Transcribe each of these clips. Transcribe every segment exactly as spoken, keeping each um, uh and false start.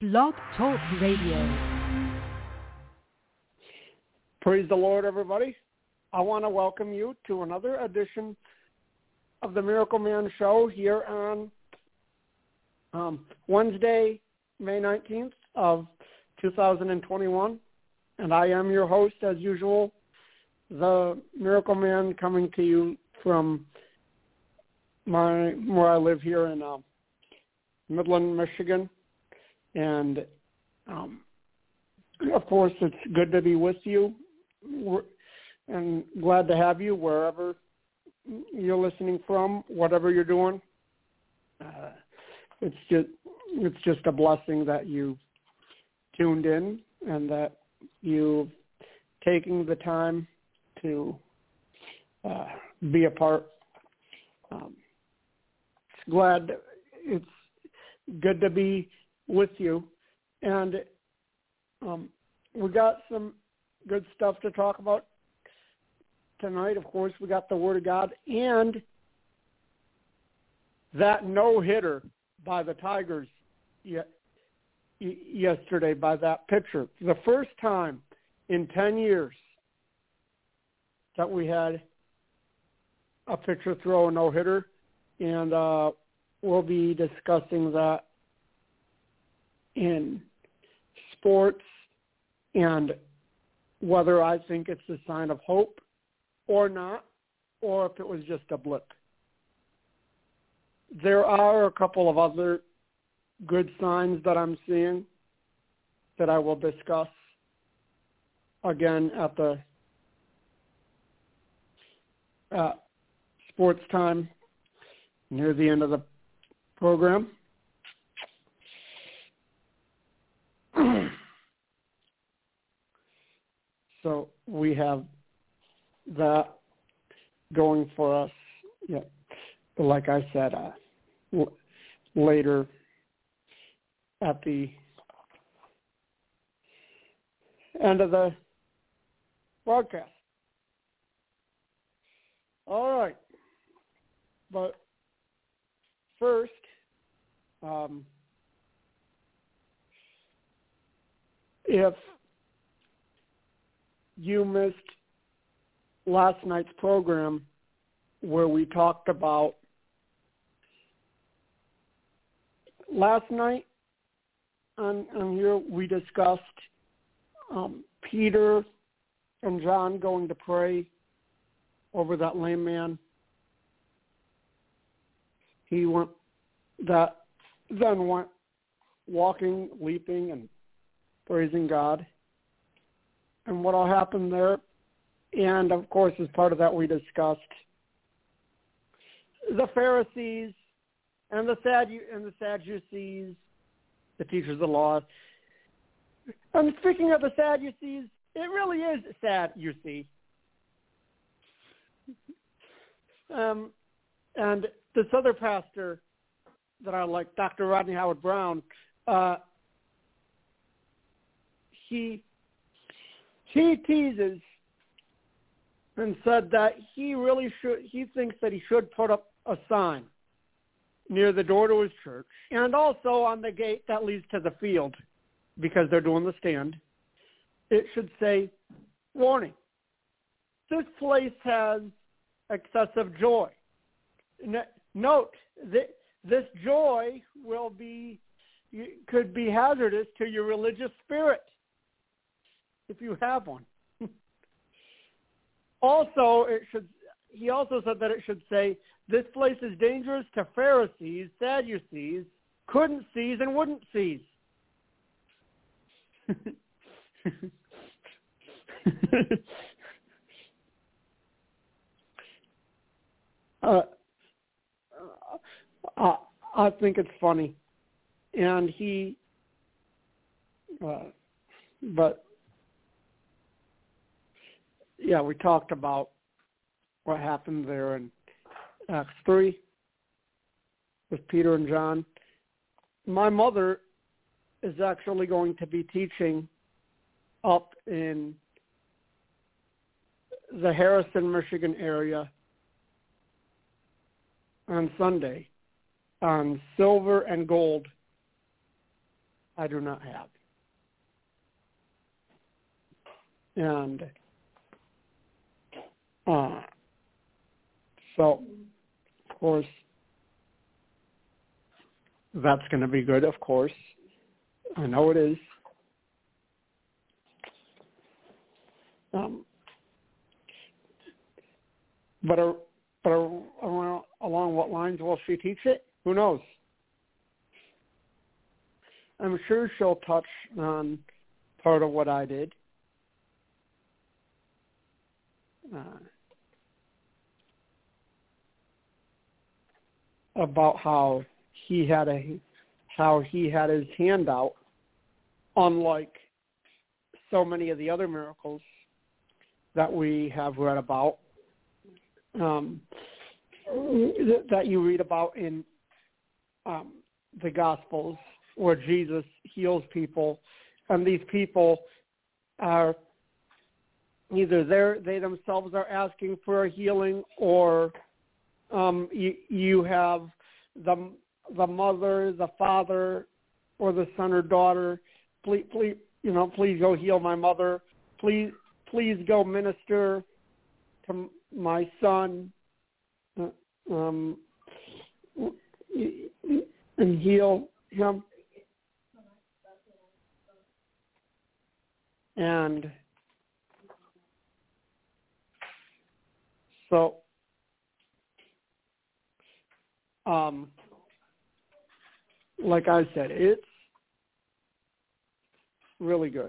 Blog Talk Radio. Praise the Lord, everybody. I want to welcome you to another edition of the Miracle Man Show here on um, Wednesday, May nineteenth of two thousand twenty-one. And I am your host, as usual, the Miracle Man, coming to you from my where I live here in uh, Midland, Michigan. And, um, of course, it's good to be with you. We're, and glad to have you wherever you're listening from, whatever you're doing. Uh, it's just it's just a blessing that you tuned in and that you've taken the time to uh, be a part. Um, glad it's good to be with you, and um, we got some good stuff to talk about tonight. Of course, we got the Word of God and that no-hitter by the Tigers ye- yesterday, by that pitcher. The first time in ten years that we had a pitcher throw a no-hitter, and uh, we'll be discussing that in sports and whether I think it's a sign of hope or not, or if it was just a blip. There are a couple of other good signs that I'm seeing that I will discuss again at the uh, sports time near the end of the program. So we have that going for us. Yeah, but like I said, uh, w- later at the end of the broadcast. All right, but first, um, if you missed last night's program where we talked about last night on, on here we discussed um, Peter and John going to pray over that lame man. He went that then went walking, leaping, and praising God. And what all happened there, and of course, as part of that, we discussed the Pharisees and the Saddu- and the Sadducees, the teachers of the law. And speaking of the Sadducees, it really is sad, you see. Um, and this other pastor that I like, Doctor Rodney Howard Brown, uh, he. He teases and said that he really should, he thinks that he should put up a sign near the door to his church and also on the gate that leads to the field because they're doing the stand. It should say, warning, this place has excessive joy. N- note that this joy will be, could be hazardous to your religious spirit, if you have one. Also, it should. He also said that it should say, this place is dangerous to Pharisees, Sadducees, couldn't seize and wouldn't seize. uh, I, I think it's funny. And he, uh, but, yeah, we talked about what happened there in Acts three with Peter and John. My mother is actually going to be teaching up in the Harrison, Michigan area on Sunday on silver and gold I do not have. And uh, so, of course, that's going to be good, of course. I know it is. Um, but uh, but uh, along what lines will she teach it? Who knows? I'm sure she'll touch on part of what I did. Uh, about how he had a how he had his hand out, unlike so many of the other miracles that we have read about, um, that you read about in um, the Gospels, where Jesus heals people, and these people are either they they themselves are asking for a healing, or um, you, you have the the mother, the father, or the son or daughter. Please, please, you know, please go heal my mother. Please, please go minister to my son, um, and heal him. And so, um, like I said, it's really good.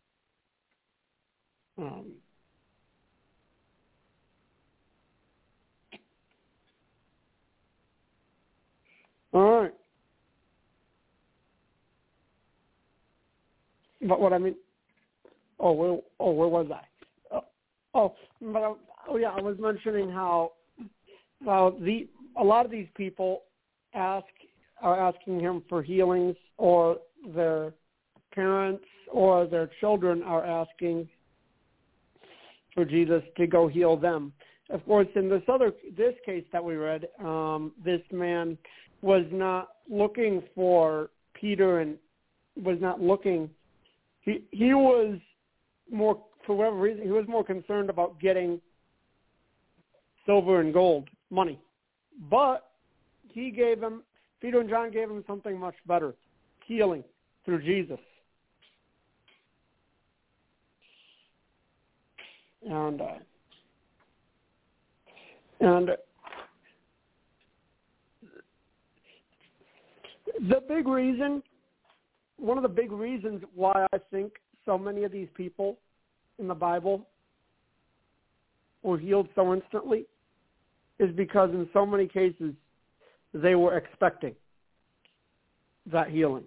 Um, all right. But what I mean, oh, where, oh, where was I? Oh, oh, but I, oh yeah, I was mentioning how, how the a lot of these people ask are asking him for healings, or their parents or their children are asking for Jesus to go heal them. Of course, in this other this case that we read, um, this man was not looking for Peter and was not looking. He he was more, for whatever reason, he was more concerned about getting silver and gold, money. But he gave him, Peter and John gave him something much better, healing through Jesus. And uh, and the big reason, one of the big reasons why I think so many of these people in the Bible were healed so instantly is because in so many cases they were expecting that healing.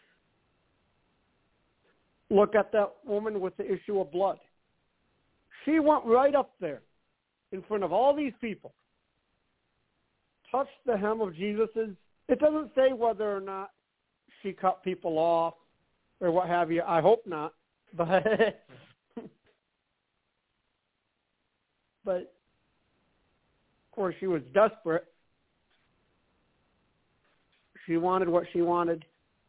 Look at that woman with the issue of blood. She went right up there in front of all these people, touched the hem of Jesus's. It doesn't say whether or not she cut people off or what have you. I hope not. But, but of course, she was desperate. She wanted what she wanted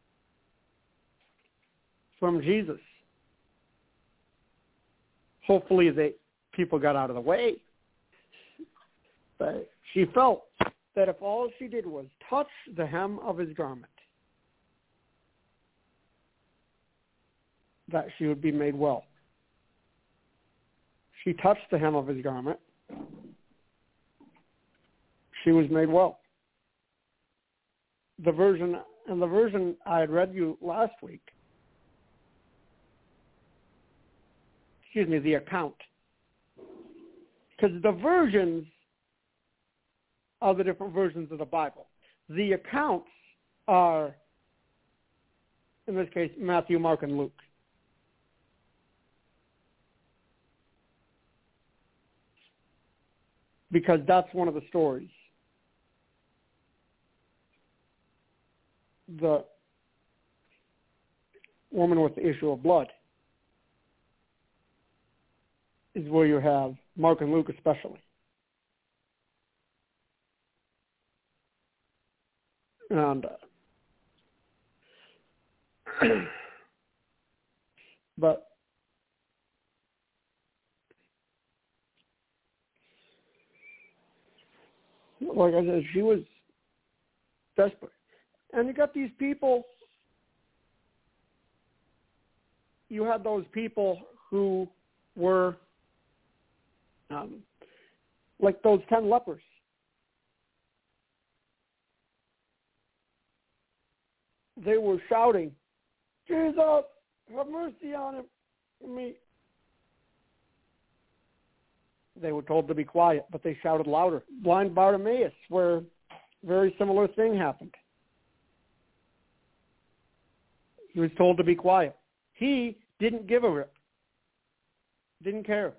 from Jesus. Hopefully, they people got out of the way. But she felt that if all she did was touch the hem of his garment, that she would be made well. She touched the hem of his garment. She was made well. The version, and the version I had read you last week, excuse me, the account, because the versions are the different versions of the Bible. The accounts are, in this case, Matthew, Mark, and Luke. Because that's one of the stories. The woman with the issue of blood is where you have Mark and Luke especially. And uh, But like I said, she was desperate. And you got these people, you had those people who were um, like those ten lepers. They were shouting, "Jesus, have mercy on him, me." They were told to be quiet, but they shouted louder. Blind Bartimaeus, where a very similar thing happened. He was told to be quiet. He didn't give a rip. Didn't care.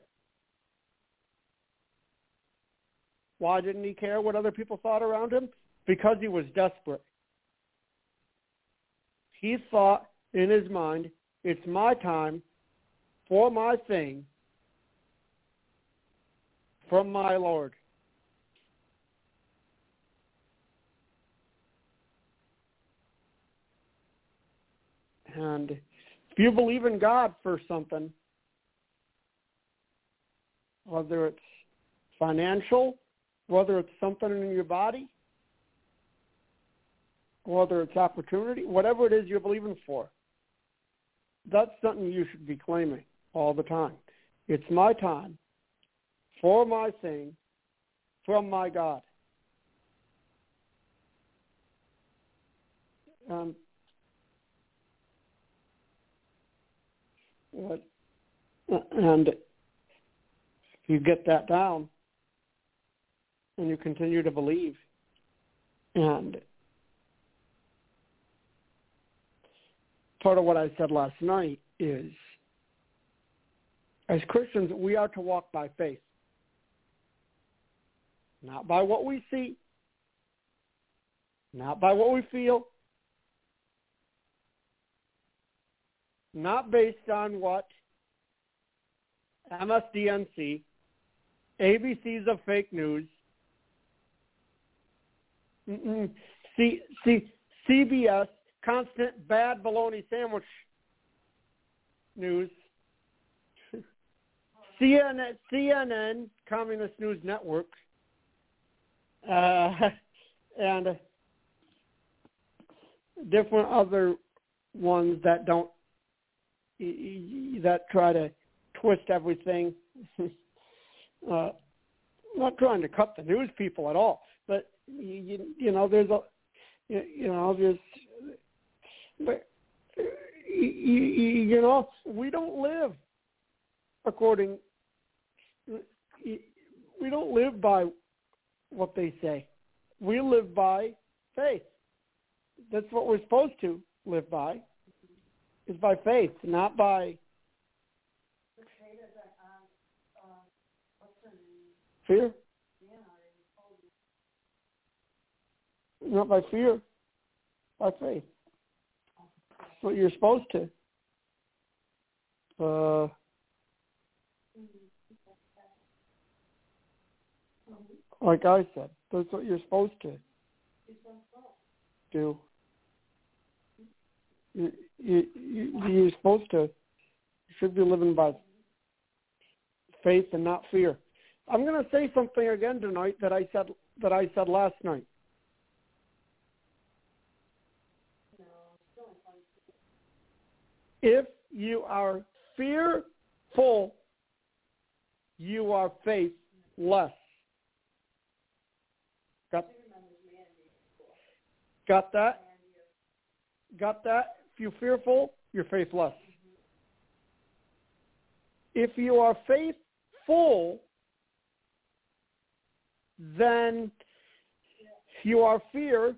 Why didn't he care what other people thought around him? Because he was desperate. He thought in his mind, it's my time for my thing from my Lord. And if you believe in God for something, whether it's financial, whether it's something in your body, whether it's opportunity, whatever it is you're believing for, that's something you should be claiming all the time. It's my time for my thing from my God. Um, and if you get that down and you continue to believe, and part of what I said last night is, as Christians, we are to walk by faith, not by what we see, not by what we feel, not based on what M S D N C, A B C's of fake news, C, C, C B S, constant bad bologna sandwich news, C N N, C N N, Communist News Network, uh, and different other ones that don't, that try to twist everything. uh, not trying to cut the news people at all, but you, you know, there's a, you know, there's, but you, you know, we don't live according, we don't live by what they say. We live by faith. That's what we're supposed to live by, is by faith, not by fear. Not by fear, by faith. That's what you're supposed to. Uh, like I said, that's what you're supposed to do. You, you, you, you're supposed to, you should be living by faith and not fear. I'm going to say something again tonight that I said that I said last night. If you are fearful, you are faithless. Got, got that? Got that? If you're fearful, you're faithless. If you are faithful, then you are fearless.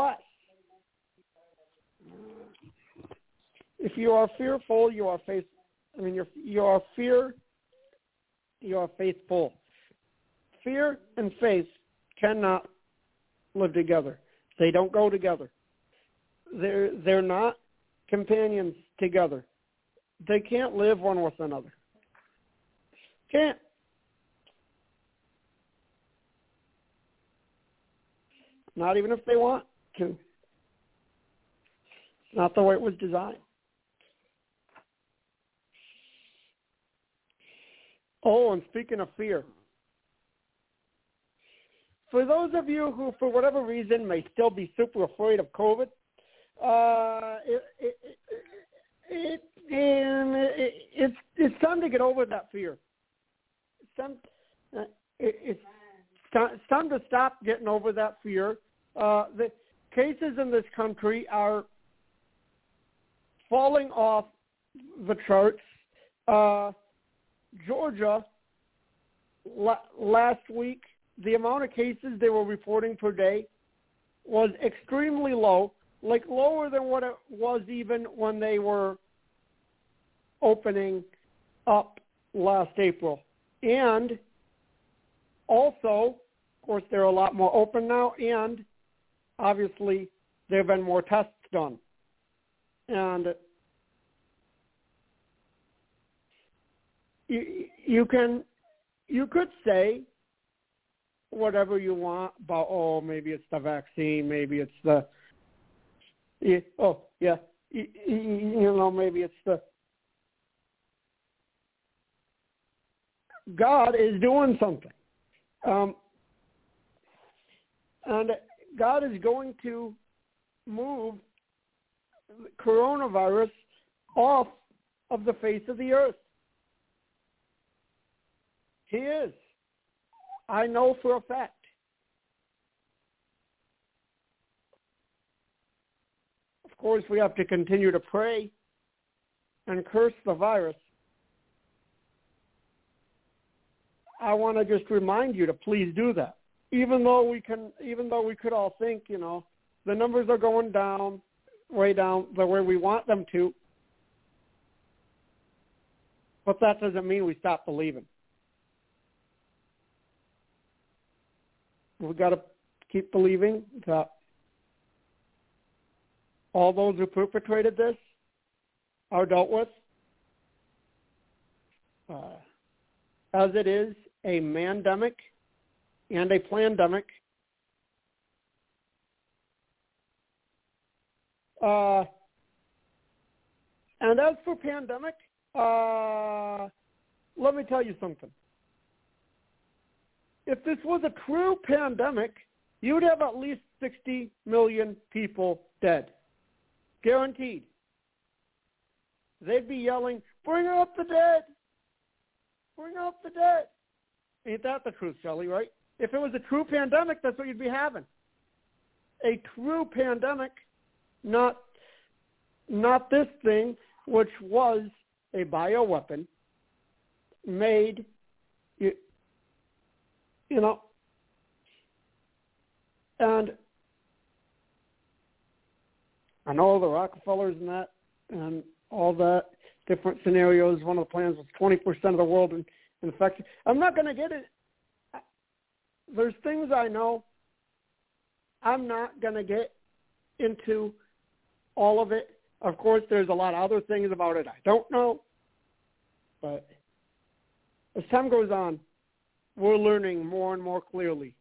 If you are fearful, you are faith. I mean, you're you are fear. You are faithful. Fear and faith cannot live together. They don't go together. They're they're not companions together. They can't live one with another. Can't. Not even if they want to. It's not the way it was designed. Oh, and speaking of fear, for those of you who, for whatever reason, may still be super afraid of COVID, uh, it, it, it, it, and it, it's it's time to get over that fear. It's time, uh, it, it's, it's time to stop getting over that fear. Uh, the cases in this country are falling off the charts. Uh, Georgia, la- last week, the amount of cases they were reporting per day was extremely low, like lower than what it was even when they were opening up last April. And also, of course, they're a lot more open now, and obviously there have been more tests done. And you, you can, you could say whatever you want about, oh, maybe it's the vaccine, maybe it's the, oh, yeah, you, you know, maybe it's the, God is doing something. Um, and God is going to move coronavirus off of the face of the earth. He is. I know for a fact. Of course, we have to continue to pray and curse the virus. I want to just remind you to please do that. Even though we can, even though we could all think, you know, the numbers are going down, way down the way we want them to, but that doesn't mean we stop believing. We've got to keep believing that all those who perpetrated this are dealt with. Uh, as it is a mandemic and a plandemic. Uh, and as for pandemic, uh, let me tell you something. If this was a true pandemic, you'd have at least sixty million people dead. Guaranteed. They'd be yelling, bring up the dead. Bring up the dead. Ain't that the truth, Shelley, right? If it was a true pandemic, that's what you'd be having. A true pandemic, not, not this thing, which was a bioweapon made, you, you know, and I know the Rockefellers and that, and all that, different scenarios. One of the plans was twenty percent of the world in, infected. I'm not going to get it. There's things I know. I'm not going to get into all of it. Of course, there's a lot of other things about it I don't know. But as time goes on, we're learning more and more clearly.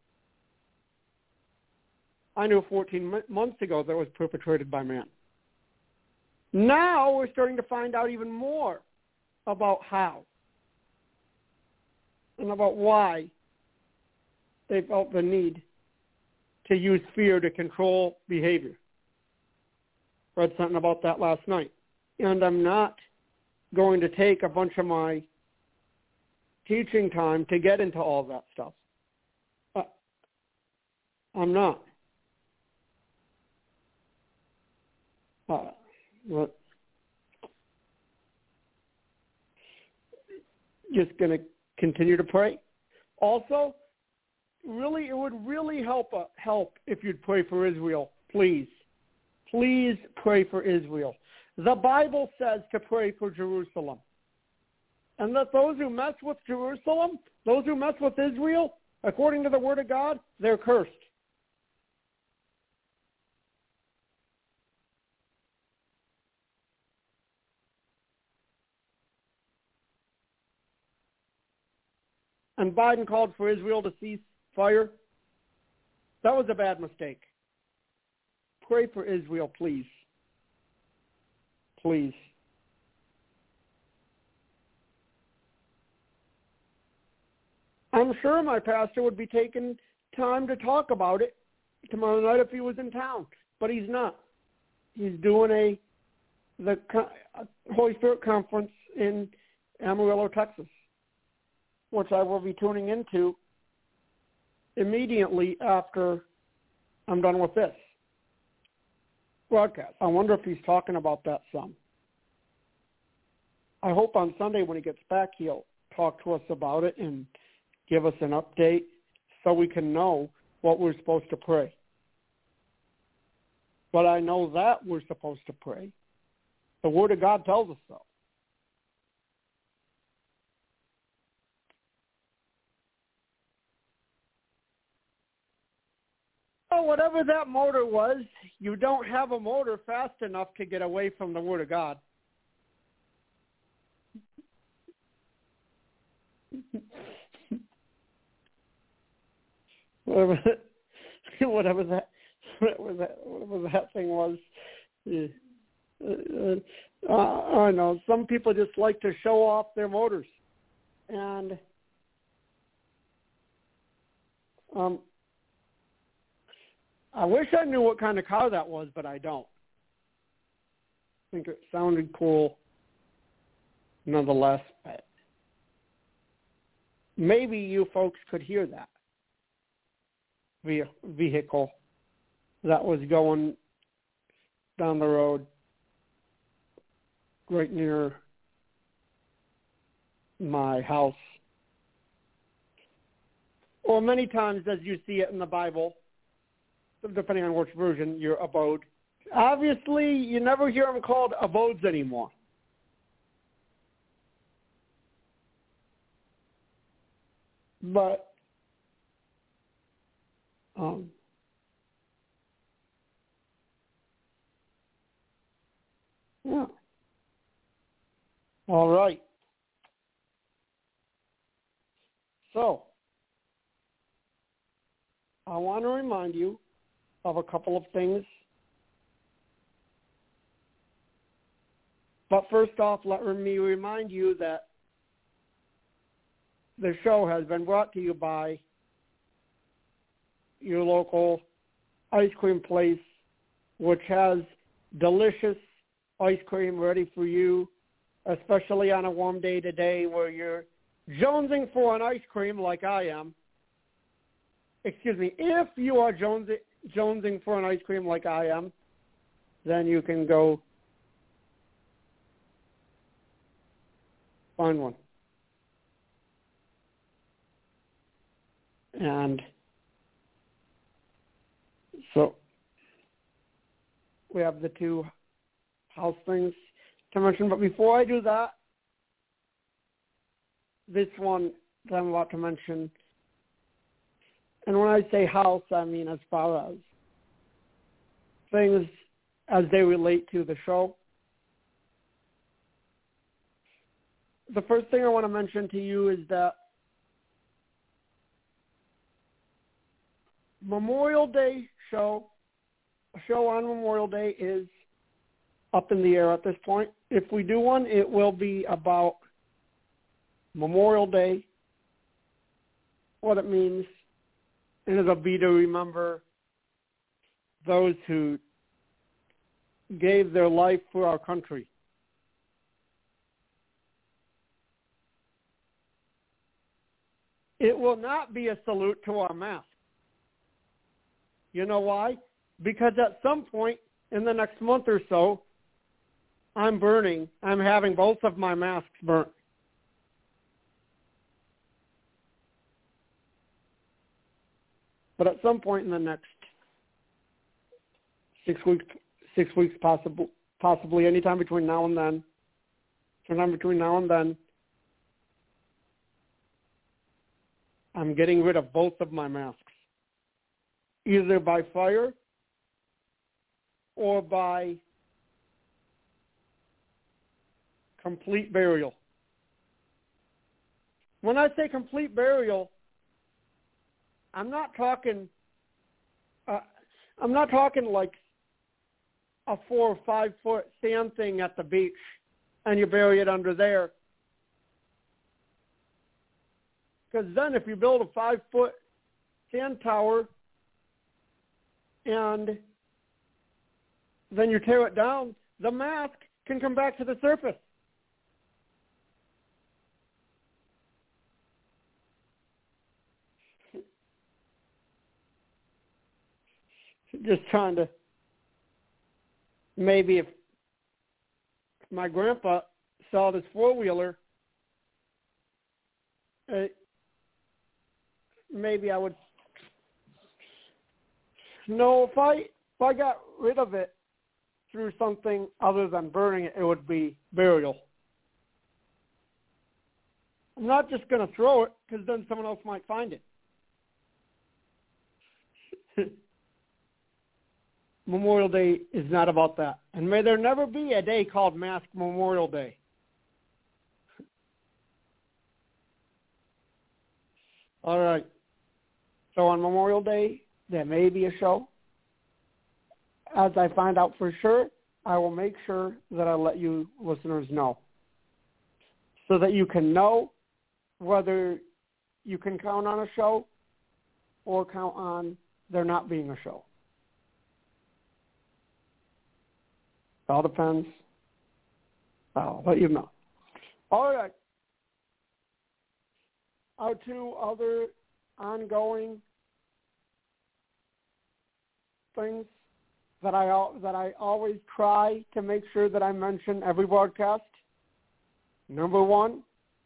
I knew fourteen months ago that it was perpetrated by man. Now we're starting to find out even more about how and about why they felt the need to use fear to control behavior. Read something about that last night. And I'm not going to take a bunch of my teaching time to get into all that stuff. Uh, I'm not. Uh, but just going to continue to pray. Also, really, it would really help uh, help if you'd pray for Israel, please. Please pray for Israel. The Bible says to pray for Jerusalem. And that those who mess with Jerusalem, those who mess with Israel, according to the Word of God, they're cursed. And Biden called for Israel to cease fire. That was a bad mistake. Pray for Israel, please. Please. I'm sure my pastor would be taking time to talk about it tomorrow night if he was in town, but he's not. He's doing a the Holy Spirit conference in Amarillo, Texas, which I will be tuning into immediately after I'm done with this broadcast. I wonder if he's talking about that some. I hope on Sunday when he gets back he'll talk to us about it and give us an update so we can know what we're supposed to pray. But I know that we're supposed to pray. The Word of God tells us so. So whatever that motor was, you don't have a motor fast enough to get away from the Word of God. whatever, whatever that, whatever that, whatever that thing was. Uh, I know some people just like to show off their motors, and um, I wish I knew what kind of car that was, but I don't. I think it sounded cool, nonetheless. Maybe you folks could hear that vehicle that was going down the road right near my house. Or many times as you see it in the Bible, depending on which version, your abode. Obviously, you never hear them called abodes anymore. But um, yeah. All right. So I want to remind you of a couple of things. But first off, let me remind you that the show has been brought to you by your local ice cream place, which has delicious ice cream ready for you, especially on a warm day today where you're jonesing for an ice cream like I am. Excuse me, if you are jonesing, jonesing for an ice cream like I am, then you can go find one. And so we have the two house things to mention. But before I do that, this one that I'm about to mention, and when I say house, I mean as far as things as they relate to the show. The first thing I want to mention to you is that Memorial Day show, a show on Memorial Day is up in the air at this point. If we do one, it will be about Memorial Day, what it means, and it'll be to remember those who gave their life for our country. It will not be a salute to our mask. You know why? Because at some point in the next month or so, I'm burning. I'm having both of my masks burnt. But at some point in the next six weeks, six weeks possible, possibly anytime between now and then, sometime between now and then, I'm getting rid of both of my masks, either by fire or by complete burial. When I say complete burial, I'm not talking. Uh, I'm not talking like a four or five foot sand thing at the beach, and you bury it under there. Because then if you build a five-foot sand tower and then you tear it down, the mask can come back to the surface. Just trying to, maybe if my grandpa saw this four-wheeler, uh, maybe I would, no, if I, if I got rid of it through something other than burning it, it would be burial. I'm not just going to throw it because then someone else might find it. Memorial Day is not about that. And may there never be a day called Mask Memorial Day. All right. So on Memorial Day, there may be a show. As I find out for sure, I will make sure that I let you listeners know so that you can know whether you can count on a show or count on there not being a show. It all depends. I'll let you know. All right. Our two other ongoing things that I that I always try to make sure that I mention every broadcast. Number one,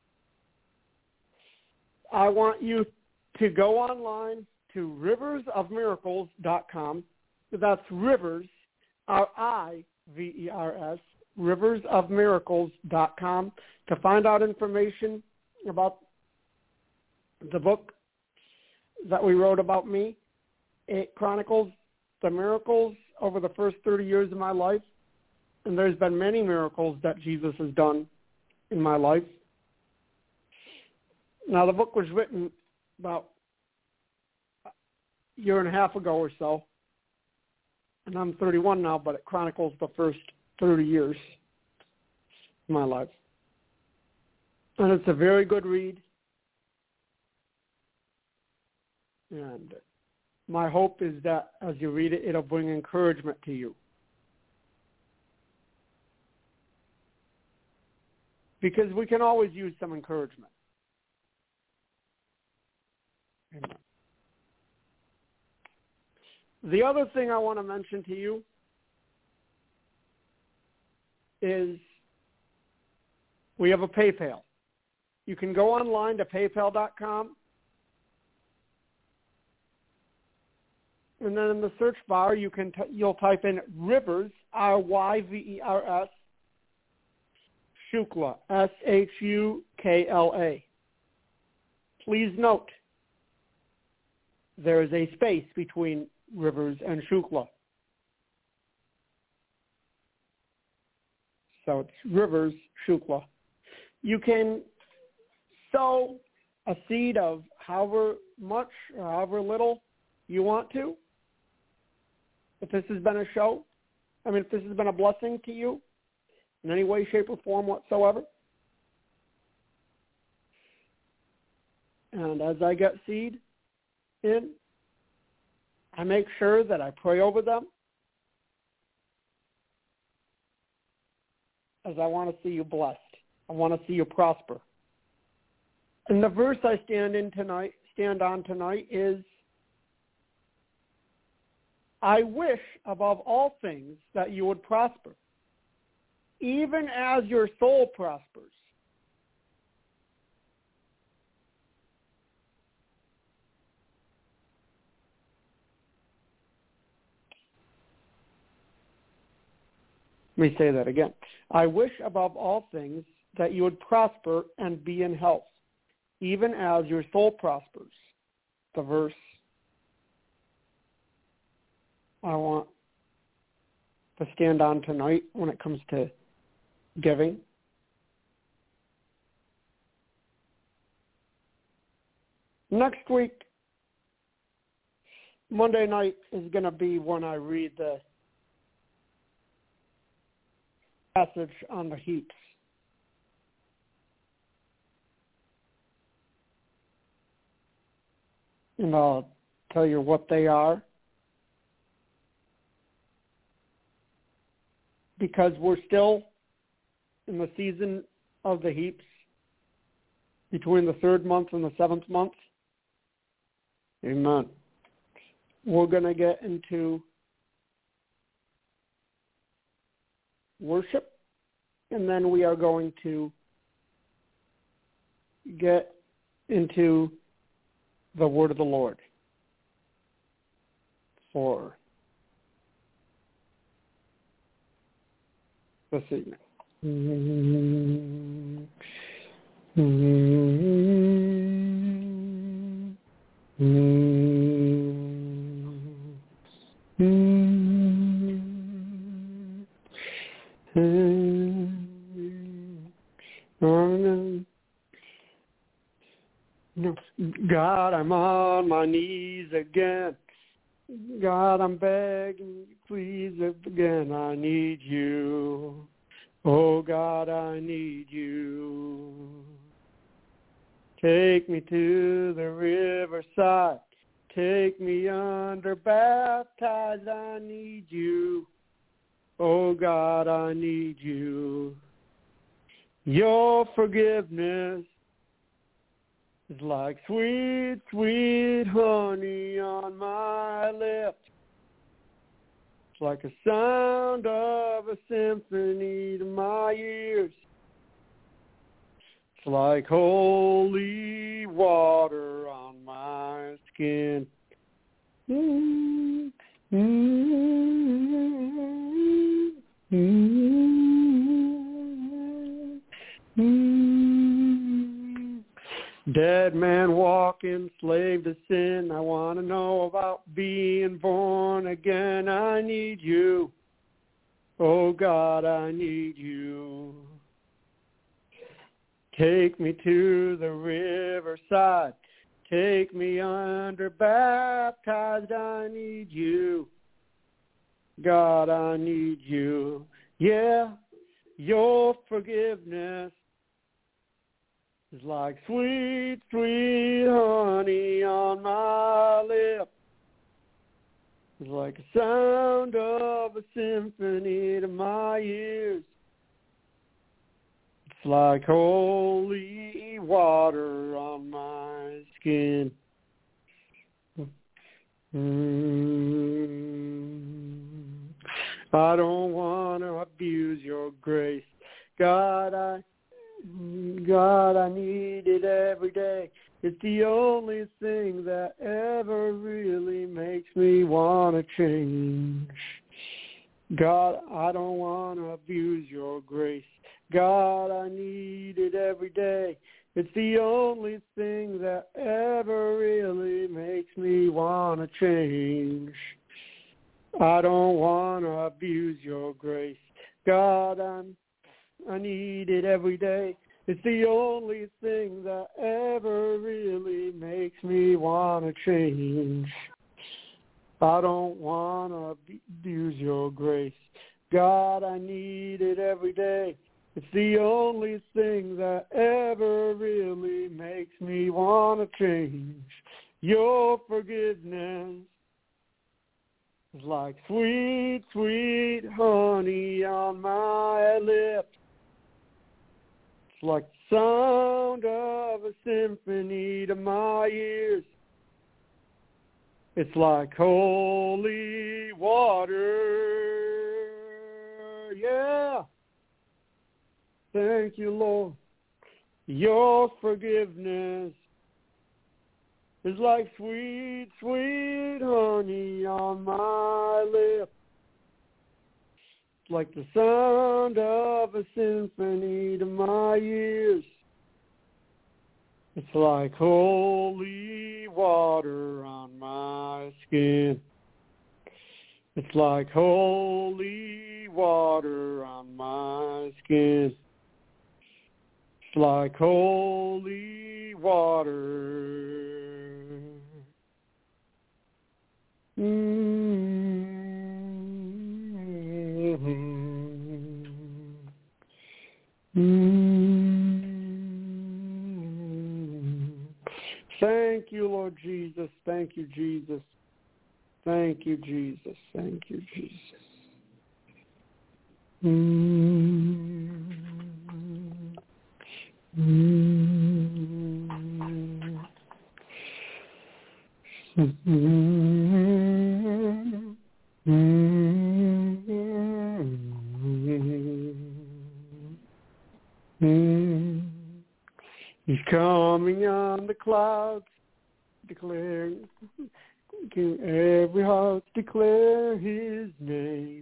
I want you to go online to rivers of miracles dot com. That's Rivers, R I V E R S, rivers of miracles dot com, to find out information about the book that we wrote about me. It chronicles the miracles over the first thirty years of my life, and there's been many miracles that Jesus has done in my life. Now, the book was written about a year and a half ago or so, and I'm thirty-one now, but it chronicles the first thirty years of my life. And it's a very good read. And my hope is that as you read it, it'll bring encouragement to you. Because we can always use some encouragement. Amen. The other thing I want to mention to you is we have a PayPal. You can go online to paypal dot com, and then in the search bar you can t- you'll type in Rivers, R Y V E R S, Shukla, S H U K L A. Please note there is a space between Rivers and Shukla. So it's Rivers, Shukla. You can sow a seed of however much or however little you want to. If this has been a show, I mean, if this has been a blessing to you in any way, shape, or form whatsoever. And as I get seed in, I make sure that I pray over them, as I want to see you blessed. I want to see you prosper. And the verse I stand in tonight, stand on tonight is, I wish above all things that you would prosper, even as your soul prospers. Let me say that again. I wish above all things that you would prosper and be in health, even as your soul prospers. The verse I want to stand on tonight when it comes to giving. Next week, Monday night, is going to be when I read the passage on the heaps. and I'll tell you what they are. Because we're still in the season of the heaps between the third month and the seventh month. Amen. We're going to get into worship, and then we are going to get into the word of the Lord for this evening. Mm-hmm. Mm-hmm. Mm-hmm. God, I'm on my knees again. God, I'm begging you, please again. I need you. Oh, God, I need you. Take me to the riverside. Take me under, baptized. I need you. Oh, God, I need you. Your forgiveness is like sweet, sweet honey on my lips. It's like a sound of a symphony to my ears. It's like holy water on my skin. Mm-hmm. Mm-hmm. Mm-hmm. Dead man walking, slave to sin. I want to know about being born again. I need you. Oh, God, I need you. Take me to the riverside. Take me under, baptized. I need you. God, I need you. Yeah, your forgiveness is like sweet, sweet honey on my lips. It's like a sound of a symphony to my ears. It's like holy water on my skin. Mm. I don't want to abuse your grace. God, I God, I need it every day. It's the only thing that ever really makes me want to change. God, I don't want to abuse your grace. God, I need it every day. It's the only thing that ever really makes me want to change. I don't want to abuse your grace. God, I'm I need it every day. It's the only thing that ever really makes me want to change. I don't want to abuse your grace. God, I need it every day. It's the only thing that ever really makes me want to change. Your forgiveness is like sweet, sweet honey on my lips. It's like the sound of a symphony to my ears. It's like holy water. Yeah. Thank you, Lord. Your forgiveness is like sweet, sweet honey on my lips. Like the sound of a symphony to my ears. It's like holy water on my skin. It's like holy water on my skin. It's like holy water. Mm-hmm. Mm-hmm. Thank Thank you, Lord Jesus. Thank you, Jesus. Thank you, Jesus. Thank you, Jesus. Mm-hmm. Mm-hmm. Mm-hmm. He's coming on the clouds, declaring, every heart declare his name.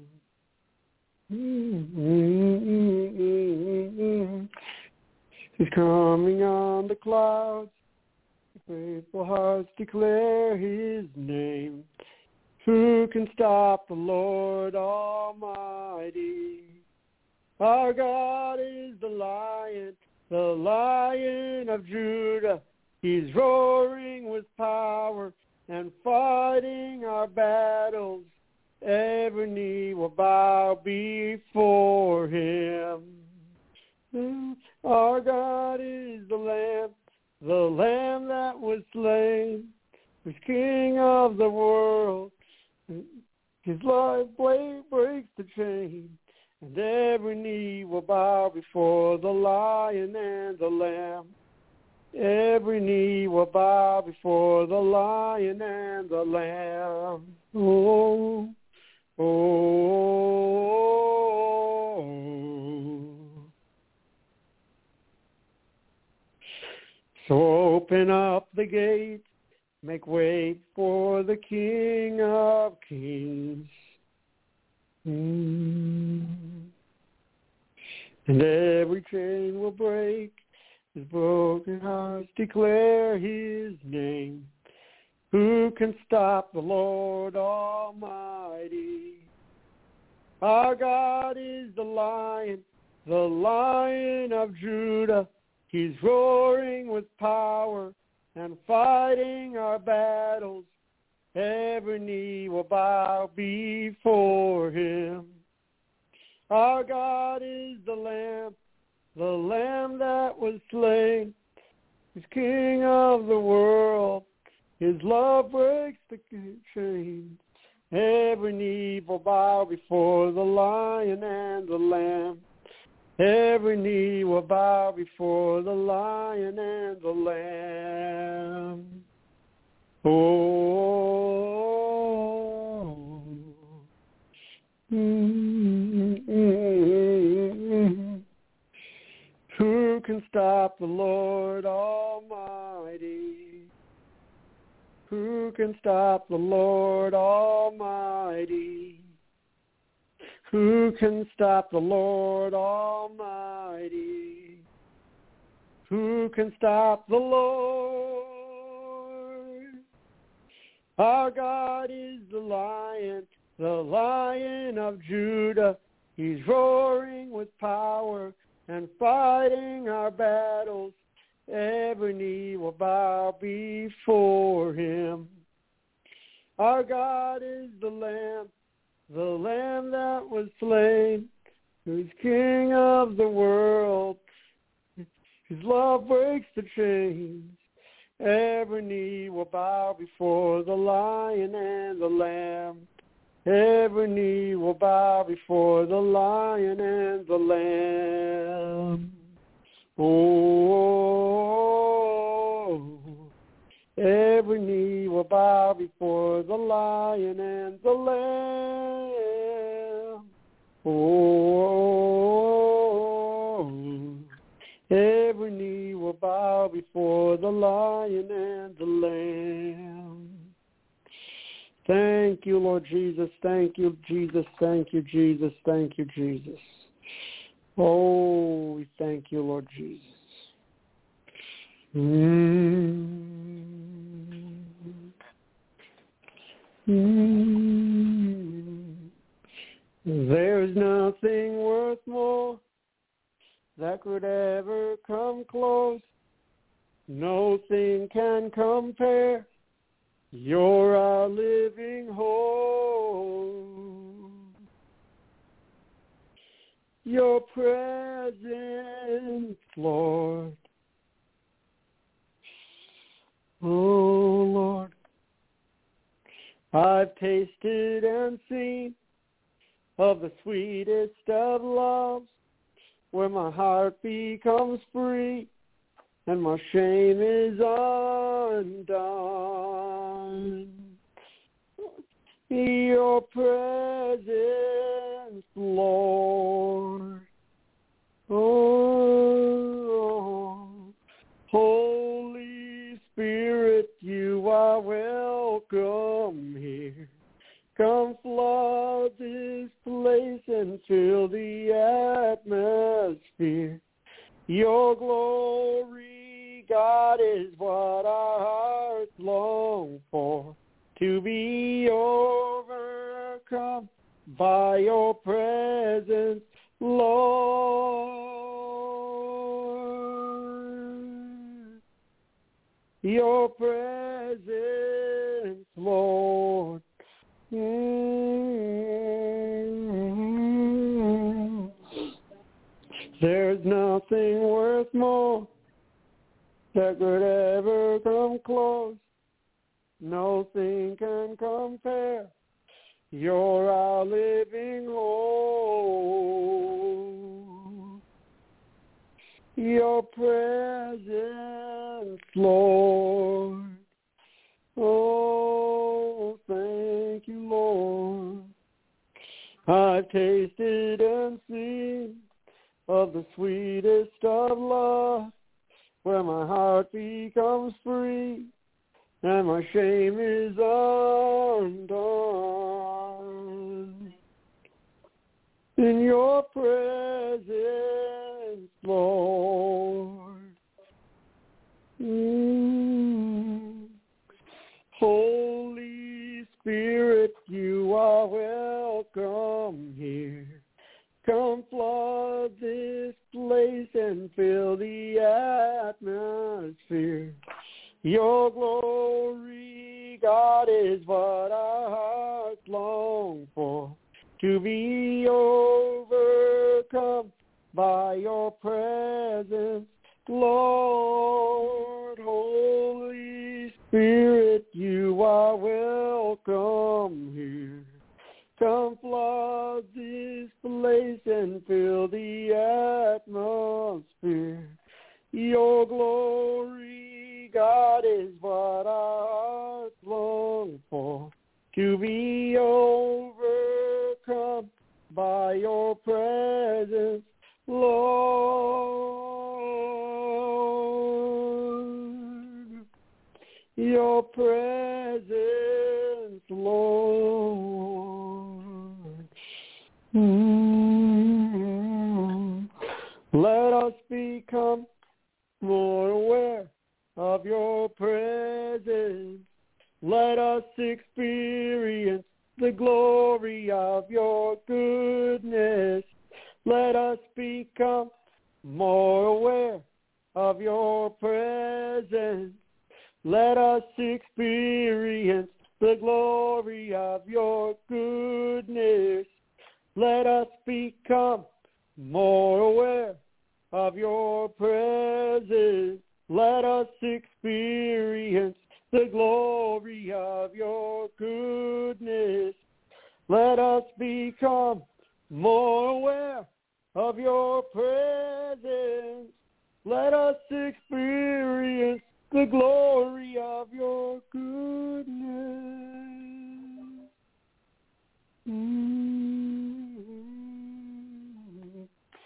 Mm-hmm. He's coming on the clouds, faithful hearts declare his name. Who can stop the Lord Almighty? Our God is the Lion, the Lion of Judah. He's roaring with power and fighting our battles. Every knee will bow before him. Our God is the Lamb, the Lamb that was slain, who's King of the world. His life blade breaks the chain, and every knee will bow before the Lion and the Lamb. Every knee will bow before the Lion and the Lamb. Oh, oh, oh. So open up the gate, make way for the King of Kings. Mm. And every chain will break, his broken hearts declare his name. Who can stop the Lord Almighty? Our God is the Lion, the Lion of Judah. He's roaring with power and fighting our battles. Every knee will bow before him. Our God is the Lamb, the Lamb that was slain. He's King of the world. His love breaks the chains. Every knee will bow before the Lion and the Lamb. Every knee will bow before the Lion and the Lamb. Oh, mm-hmm. Who can stop the Lord Almighty? Who can stop the Lord Almighty? Who can stop the Lord Almighty? Who can stop the Lord? Our God is the Lion, the Lion of Judah. He's roaring with power and fighting our battles. Every knee will bow before him. Our God is the Lamb, the Lamb that was slain, who's King of the world. His love breaks the chains. Every knee will bow before the Lion and the Lamb. Every knee will bow before the Lion and the Lamb. Oh, every knee will bow before the Lion and the Lamb. Oh, every knee will bow before the Lion and the Lamb. Thank you, Lord Jesus. Thank you, Jesus. Thank you, Jesus. Thank you, Jesus. Oh, we thank you, Lord Jesus. Mm. Mm. There's nothing worth more that could ever come close. Nothing can compare. You're our living hope. Your presence, Lord. Oh, I've tasted and seen of the sweetest of loves, where my heart becomes free and my shame is undone. Your presence, Lord. Oh, Holy Spirit, you are welcome here. Come flood this place and fill the atmosphere. Your glory, God, is what our hearts long for, to be overcome by your presence, Lord. Your presence, Lord. Mm-hmm. There's nothing worth more that could ever come close. Nothing can compare. You're our living hope. Your presence, Lord. Oh, thank you, Lord. I've tasted and seen of the sweetest of love, where my heart becomes free and my shame is undone. In your presence, Lord. Mm. Holy Spirit, you are welcome here. Come flood this place and fill the atmosphere. Your glory, God, is what our hearts long for, to be overcome by your presence, Lord. Holy Spirit, you are welcome here. Come flood this place and fill the atmosphere. Your glory, God, is what our hearts long for, to be overcome by your presence, Lord. Your presence, Lord. Mm-hmm. Let us become more aware of your presence. Let us experience the glory of your goodness. Let us become more aware of your presence. Let us experience the glory of your goodness. Let us become more aware of your presence. Let us experience the glory of your goodness. Let us become more aware of your presence. Let us experience the glory of your goodness. Mm-hmm.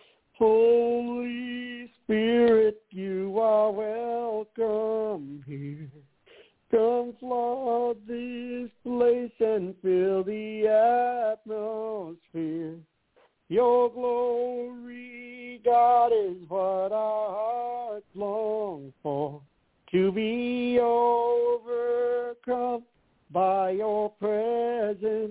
Holy Spirit, you are welcome here. Come flood this place and fill the atmosphere. Your glory, God, is what our hearts long for, to be overcome by your presence,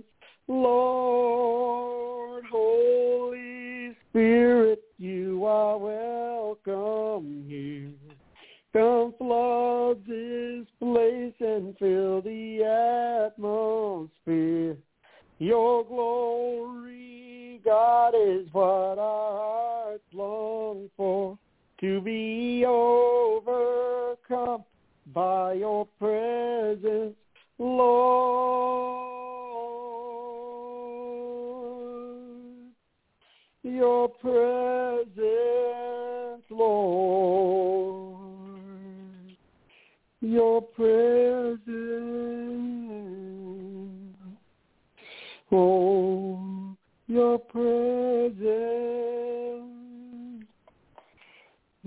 Lord. Holy Spirit, you are welcome here. Come flood this place and fill the atmosphere. Your glory, God, is what our hearts long for, to be overcome by your presence, Lord.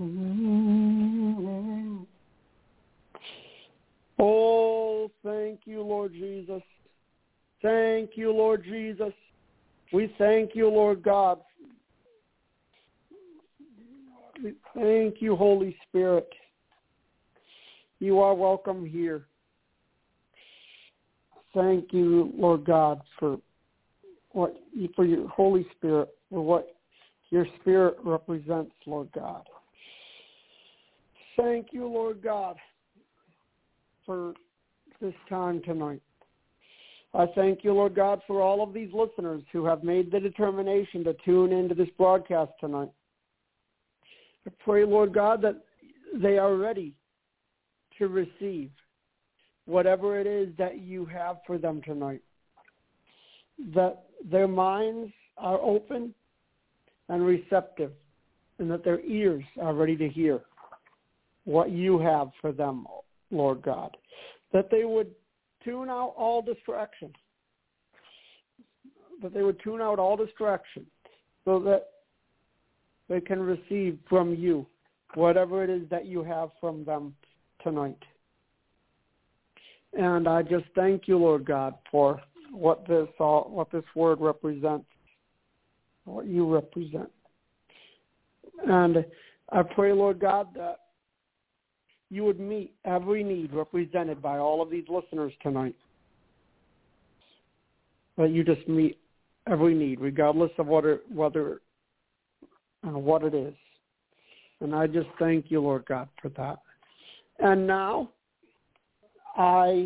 Oh, thank you, Lord Jesus. Thank you, Lord Jesus. We thank you, Lord God. We thank you, Holy Spirit. You are welcome here. Thank you, Lord God, for what for your Holy Spirit, for what your Spirit represents, Lord God. Thank you, Lord God, for this time tonight. I thank you, Lord God, for all of these listeners who have made the determination to tune into this broadcast tonight. I pray, Lord God, that they are ready to receive whatever it is that you have for them tonight, that their minds are open and receptive, and that their ears are ready to hear what you have for them, Lord God, that they would tune out all distraction, that they would tune out all distraction so that they can receive from you whatever it is that you have from them tonight. And I just thank you, Lord God, for what this all, what this word represents, what you represent. And I pray, Lord God, that you would meet every need represented by all of these listeners tonight. That you just meet every need, regardless of what it, whether and what it is. And I just thank you, Lord God, for that. And now I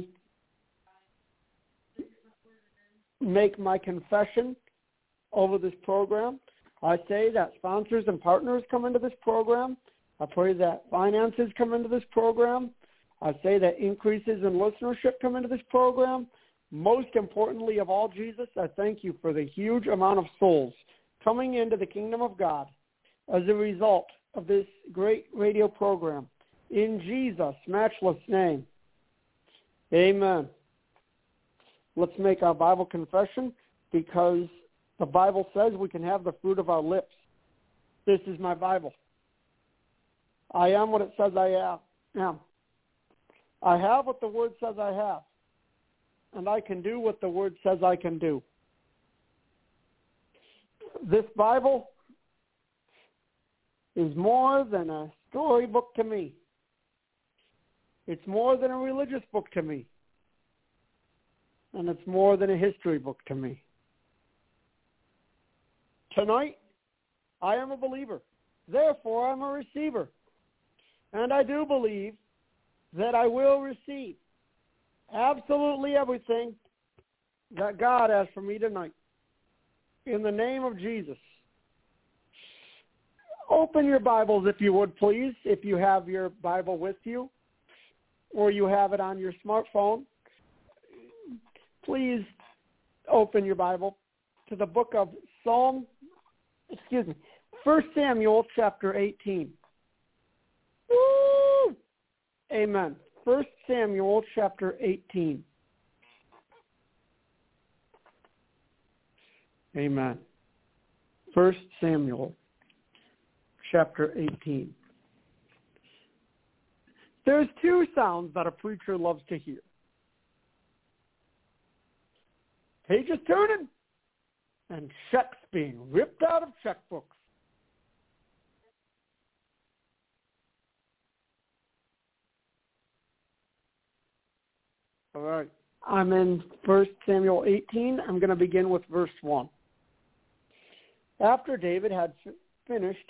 make my confession over this program. I say that sponsors and partners come into this program. I pray that finances come into this program. I say that increases in listenership come into this program. Most importantly of all, Jesus, I thank you for the huge amount of souls coming into the kingdom of God as a result of this great radio program. In Jesus' matchless name, amen. Let's make our Bible confession, because the Bible says we can have the fruit of our lips. This is my Bible. I am what it says I am. I have what the Word says I have. And I can do what the Word says I can do. This Bible is more than a storybook to me. It's more than a religious book to me. And it's more than a history book to me. Tonight, I am a believer. Therefore, I'm a receiver. And I do believe that I will receive absolutely everything that God has for me tonight. In the name of Jesus. Open your Bibles, if you would, please, if you have your Bible with you or you have it on your smartphone. Please open your Bible to the book of Psalm, excuse me, First Samuel chapter eighteen. Woo! Amen. First Samuel chapter eighteen. Amen. First Samuel chapter eighteen. There's two sounds that a preacher loves to hear. Pages turning and checks being ripped out of checkbooks. All right. I'm in First Samuel eighteen. I'm going to begin with verse one. After David had f- finished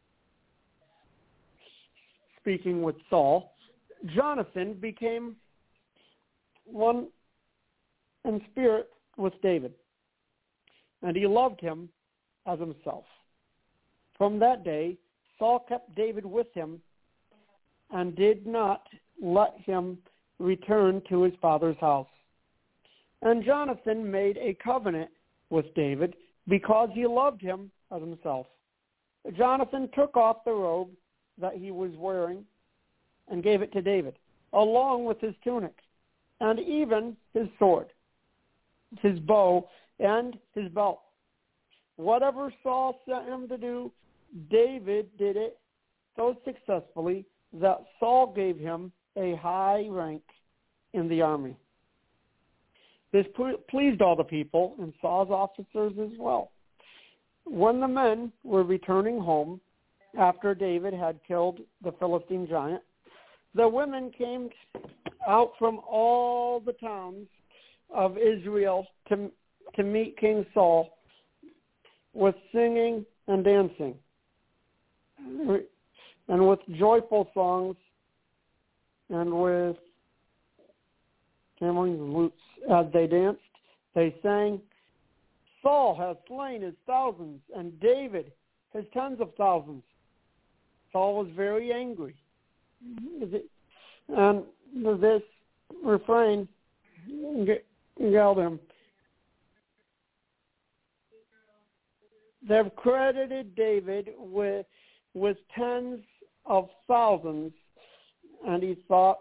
speaking with Saul, Jonathan became one in spirit with David, and he loved him as himself. From that day, Saul kept David with him and did not let him return to his father's house. And Jonathan made a covenant with David because he loved him as himself. Jonathan took off the robe that he was wearing and gave it to David, along with his tunic, and even his sword, his bow, and his belt. Whatever Saul sent him to do, David did it so successfully that Saul gave him a high rank in the army. This pleased all the people and Saul's officers as well. When the men were returning home after David had killed the Philistine giant, the women came out from all the towns of Israel to, to meet King Saul with singing and dancing, and with joyful songs, and with tambourines and lutes. As they danced, they sang, "Saul has slain his thousands, and David his tens of thousands." Saul was very angry. And this refrain yelled him. They've credited David with with tens of thousands, and he thought,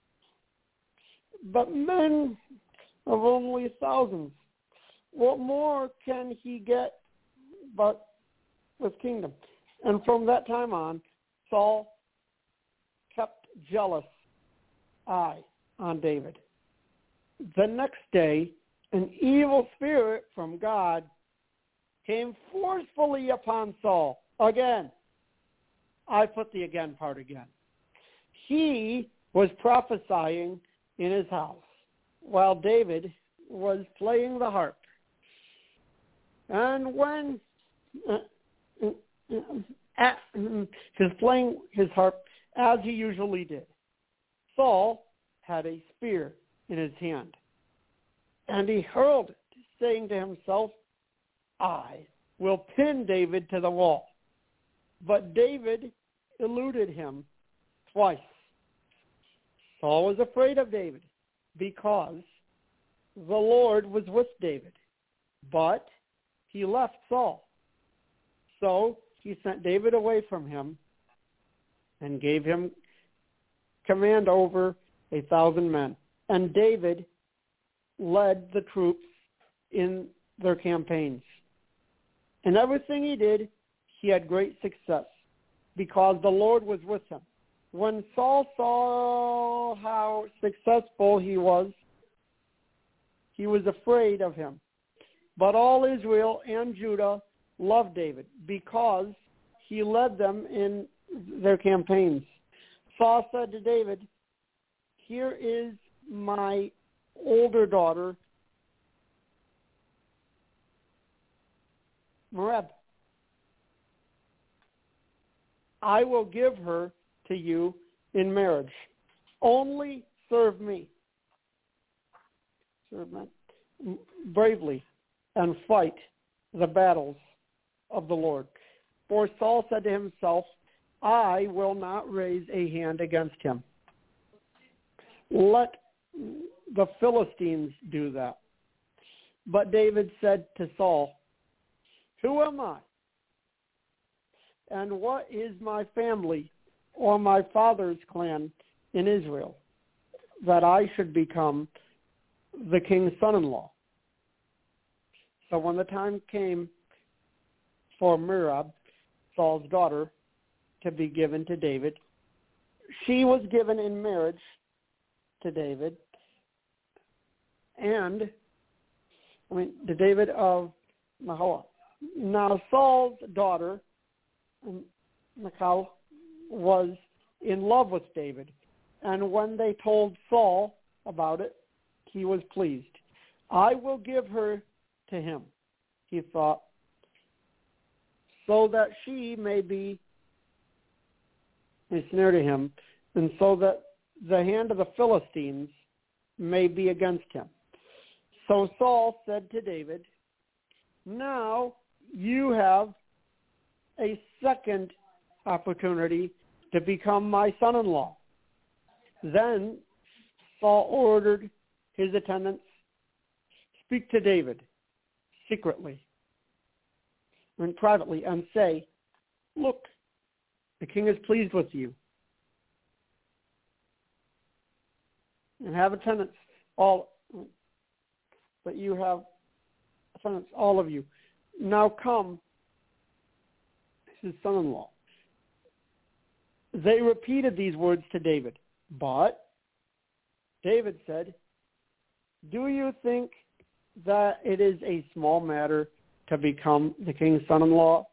but men of only thousands, what more can he get but with kingdom? And from that time on, Saul kept jealous eye on David. The next day, an evil spirit from God came forcefully upon Saul. Again, I put the again part again. He was prophesying in his house while David was playing the harp. And when uh, uh, he's playing his harp as he usually did, Saul had a spear in his hand, and he hurled it, saying to himself, I will pin David to the wall. But David eluded him twice. Saul was afraid of David because the Lord was with David, but he left Saul. So he sent David away from him and gave him command over a thousand men. And David led the troops in their campaigns. In everything he did, he had great success because the Lord was with him. When Saul saw how successful he was, he was afraid of him. But all Israel and Judah loved David because he led them in their campaigns. Saul said to David, here is my older daughter, Merab. I will give her to you in marriage. Only serve me. Serve me bravely and fight the battles of the Lord. For Saul said to himself, I will not raise a hand against him. Let the Philistines do that. But David said to Saul, who am I? And what is my family or my father's clan in Israel, that I should become the king's son-in-law? So when the time came for Merab, Saul's daughter, to be given to David, she was given in marriage to David, and, I mean, to David of Mahoah. Now Saul's daughter, Michal, was in love with David, and when they told Saul about it, he was pleased. I will give her to him, he thought, so that she may be a snare to him, and so that the hand of the Philistines may be against him. So Saul said to David, now you have a second opportunity to become my son-in-law. Then Saul ordered his attendants, speak to David secretly and privately and say, look, the king is pleased with you. And have attendants, all, but you have attendants, all of you. Now come, his son-in-law. they repeated these words to David. But David said, "Do you think that it is a small matter to become the king's son-in-law?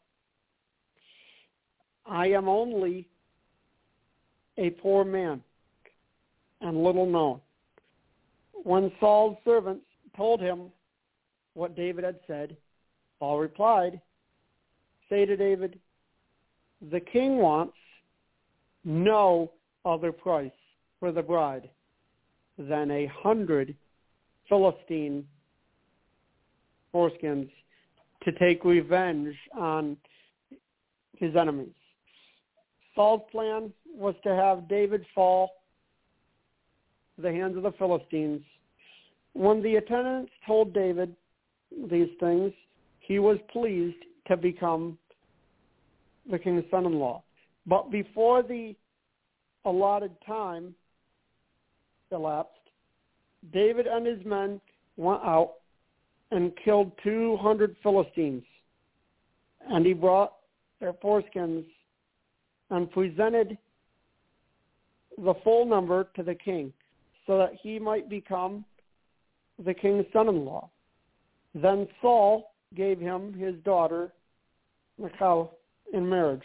I am only a poor man and little known." When Saul's servants told him what David had said, Saul replied, "Say to David, the king wants no other price for the bride than a hundred Philistine foreskins to take revenge on his enemies." Saul's plan was to have David fall to the hands of the Philistines. When the attendants told David these things, he was pleased to become the king's son-in-law. But before the allotted time elapsed, David and his men went out and killed two hundred Philistines, and he brought their foreskins and presented the full number to the king so that he might become the king's son-in-law. Then Saul gave him his daughter Michal in marriage.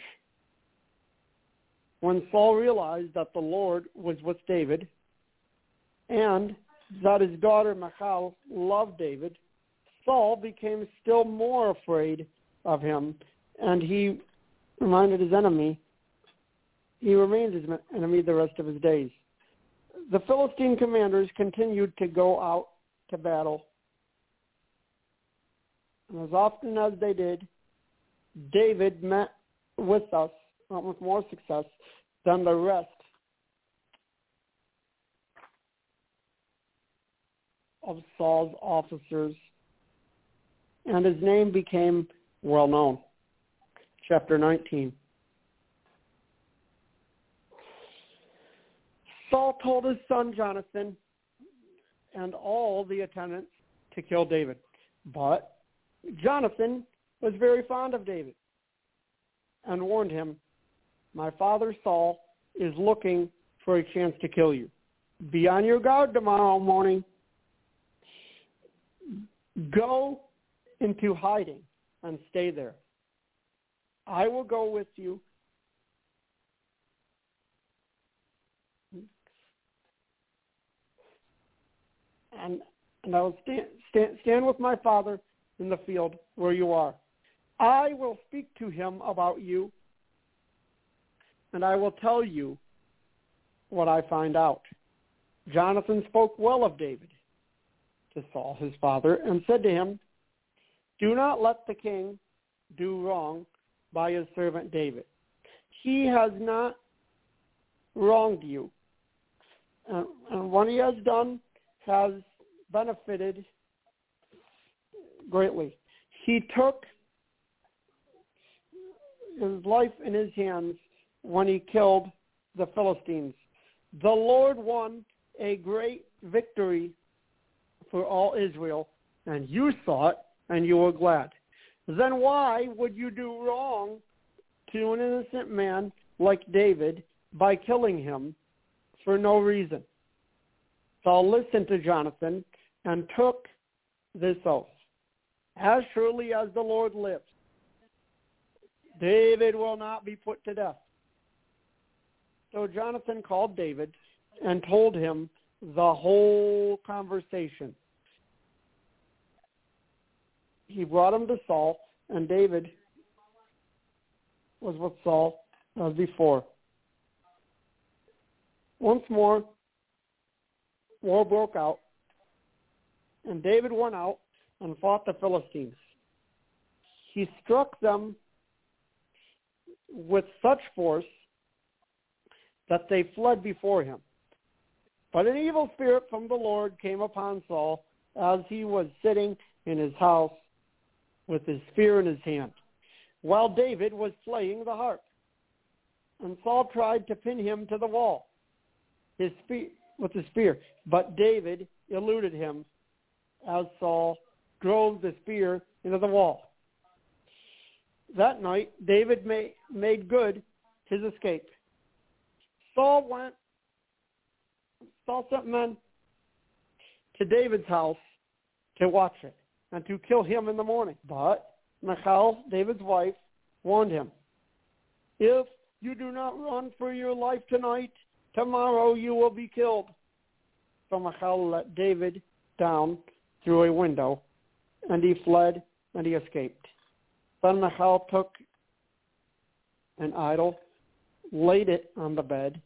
When Saul realized that the Lord was with David and that his daughter Michal loved David, Saul became still more afraid of him, and he reminded his enemy, he remained his enemy the rest of his days. The Philistine commanders continued to go out to battle, and as often as they did, David met with us uh, with more success than the rest of Saul's officers, and his name became well known. Chapter nineteen. Saul told his son Jonathan and all the attendants to kill David. But Jonathan was very fond of David and warned him, "My father Saul is looking for a chance to kill you. Be on your guard tomorrow morning. Go into hiding and stay there. I will go with you and, and I will stand, stand, stand with my father in the field where you are. I will speak to him about you, and I will tell you what I find out." Jonathan spoke well of David to Saul, his father, and said to him, "Do not let the king do wrong by his servant David. He has not wronged you, and, and what he has done has benefited greatly. He took his life in his hands when he killed the Philistines. The Lord won a great victory for all Israel, and you saw it, and you were glad. Then why would you do wrong to an innocent man like David by killing him for no reason?" Saul listened to Jonathan and took this oath, "As surely as the Lord lives, David will not be put to death." So Jonathan called David and told him the whole conversation. He brought him to Saul, and David was with Saul as before. Once more, war broke out, and David went out and fought the Philistines. He struck them with such force that they fled before him. But an evil spirit from the Lord came upon Saul as he was sitting in his house with his spear in his hand, while David was playing the harp. And Saul tried to pin him to the wall his spear, with the spear, but David eluded him as Saul drove the spear into the wall. That night, David made, made good his escape, Saul went, Saul sent men to David's house to watch it and to kill him in the morning. But Michal, David's wife, warned him, if you do not run for your life tonight, tomorrow you will be killed. So Michal let David down through a window, and he fled and he escaped. Then Michal took an idol, laid it on the bed,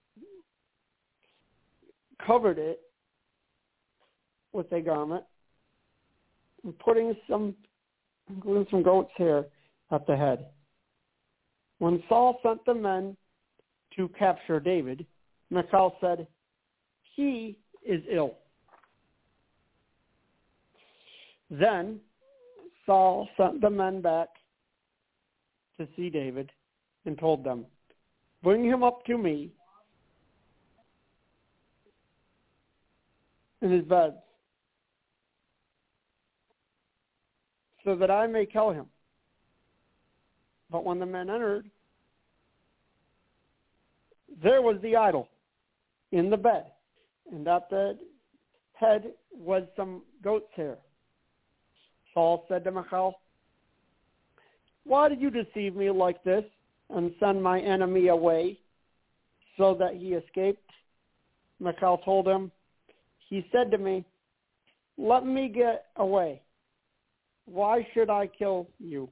covered it with a garment, and putting some, including some goat's hair at the head. When Saul sent the men to capture David, Michal said, he is ill. Then Saul sent the men back to see David and told them, bring him up to me in his bed so that I may kill him. But when the men entered, there was the idol in the bed, and at the head was some goat's hair. Saul said to Michal, why did you deceive me like this and send my enemy away so that he escaped? Michal told him, he said to me, let me get away. Why should I kill you?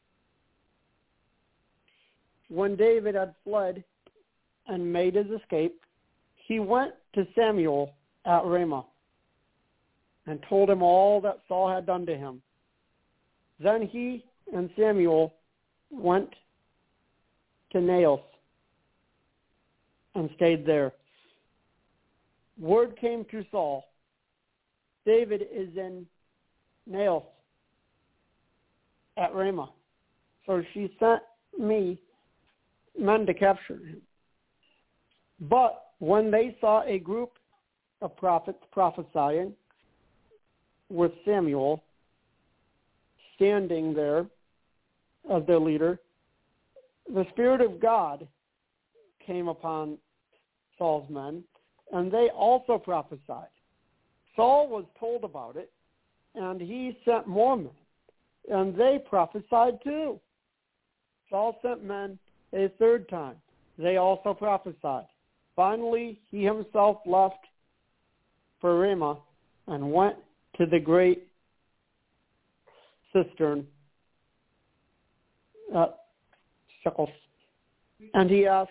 When David had fled and made his escape, he went to Samuel at Ramah and told him all that Saul had done to him. Then he and Samuel went to Naioth and stayed there. Word came to Saul, David is in Naioth at Ramah. So she sent me men to capture him. But when they saw a group of prophets prophesying with Samuel standing there as their leader, the Spirit of God came upon Saul's men, and they also prophesied. Saul was told about it, and he sent more men, and they prophesied too. Saul sent men a third time. They also prophesied. Finally, he himself left for Ramah and went to the great cistern at Shechem. And he asked,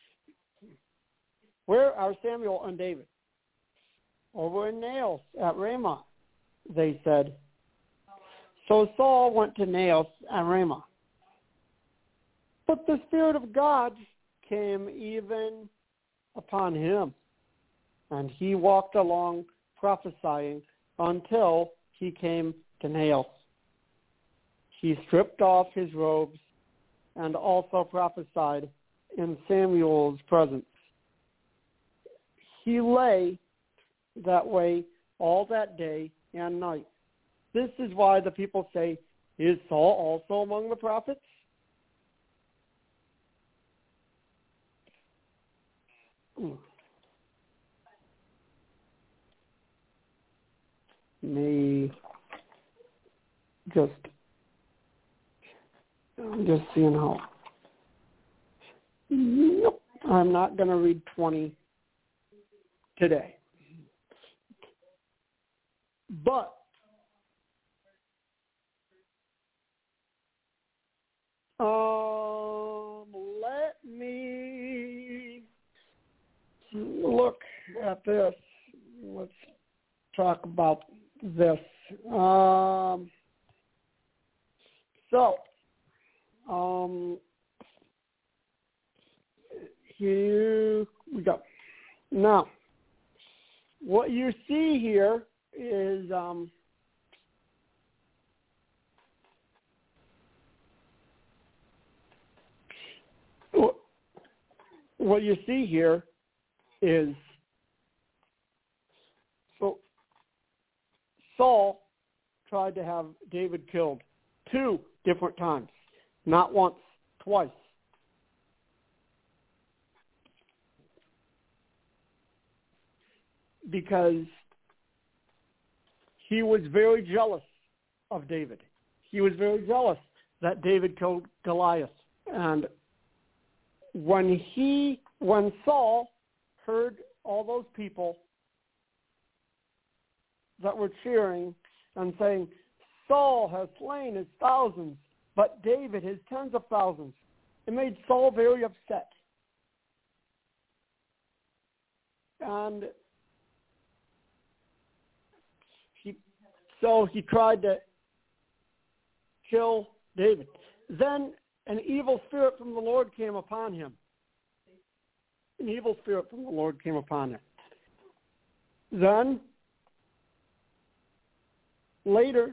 where are Samuel and David? Over in Naioth at Ramah, they said. So Saul went to Naioth at Ramah. But the Spirit of God came even upon him, and he walked along prophesying until he came to Naioth. He stripped off his robes and also prophesied in Samuel's presence. He lay that way all that day and night. This is why the people say, is Saul also among the prophets? Me just I'm just seeing how. Nope, I'm not going to read twenty today. But um, let me look at this. Let's talk about this. Um, so, um, here we go. Now, what you see here is um, what you see here is so Saul tried to have David killed two different times, not once, twice. because he was very jealous of David. He was very jealous that David killed Goliath. And when he, when Saul heard all those people that were cheering and saying, Saul has slain his thousands, but David his tens of thousands, it made Saul very upset. And he, so he tried to kill David. Then an evil spirit from the Lord came upon him. An evil spirit from the Lord came upon him. Then, later,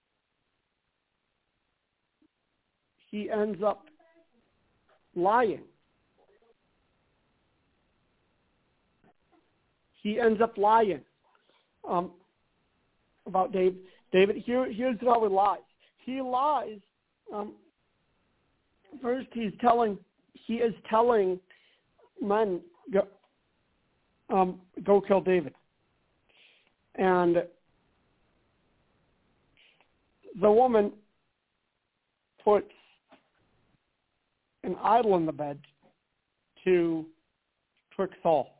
he ends up lying. He ends up lying um, about Dave, David. Here, here's how he lies. He lies. Um, first, he's telling. He is telling men, go, um, go kill David, and the woman puts an idol in the bed to trick Saul.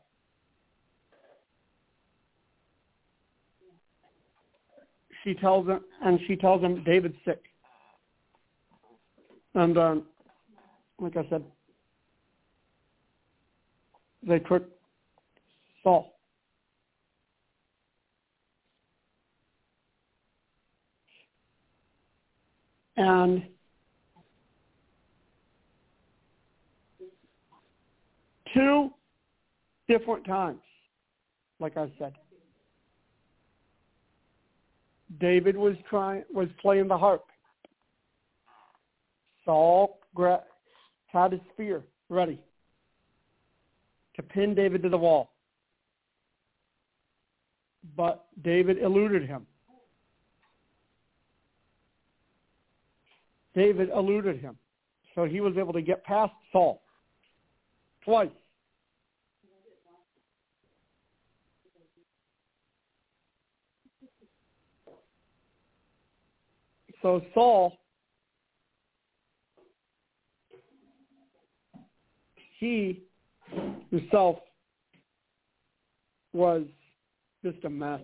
She tells him, and she tells him David's sick. And um, like I said, they trick Saul. And two different times, like I said, David was trying was playing the harp. Saul gra- had his spear ready to pin David to the wall, but David eluded him. David eluded him, so he was able to get past Saul twice. So Saul, he himself was just a mess.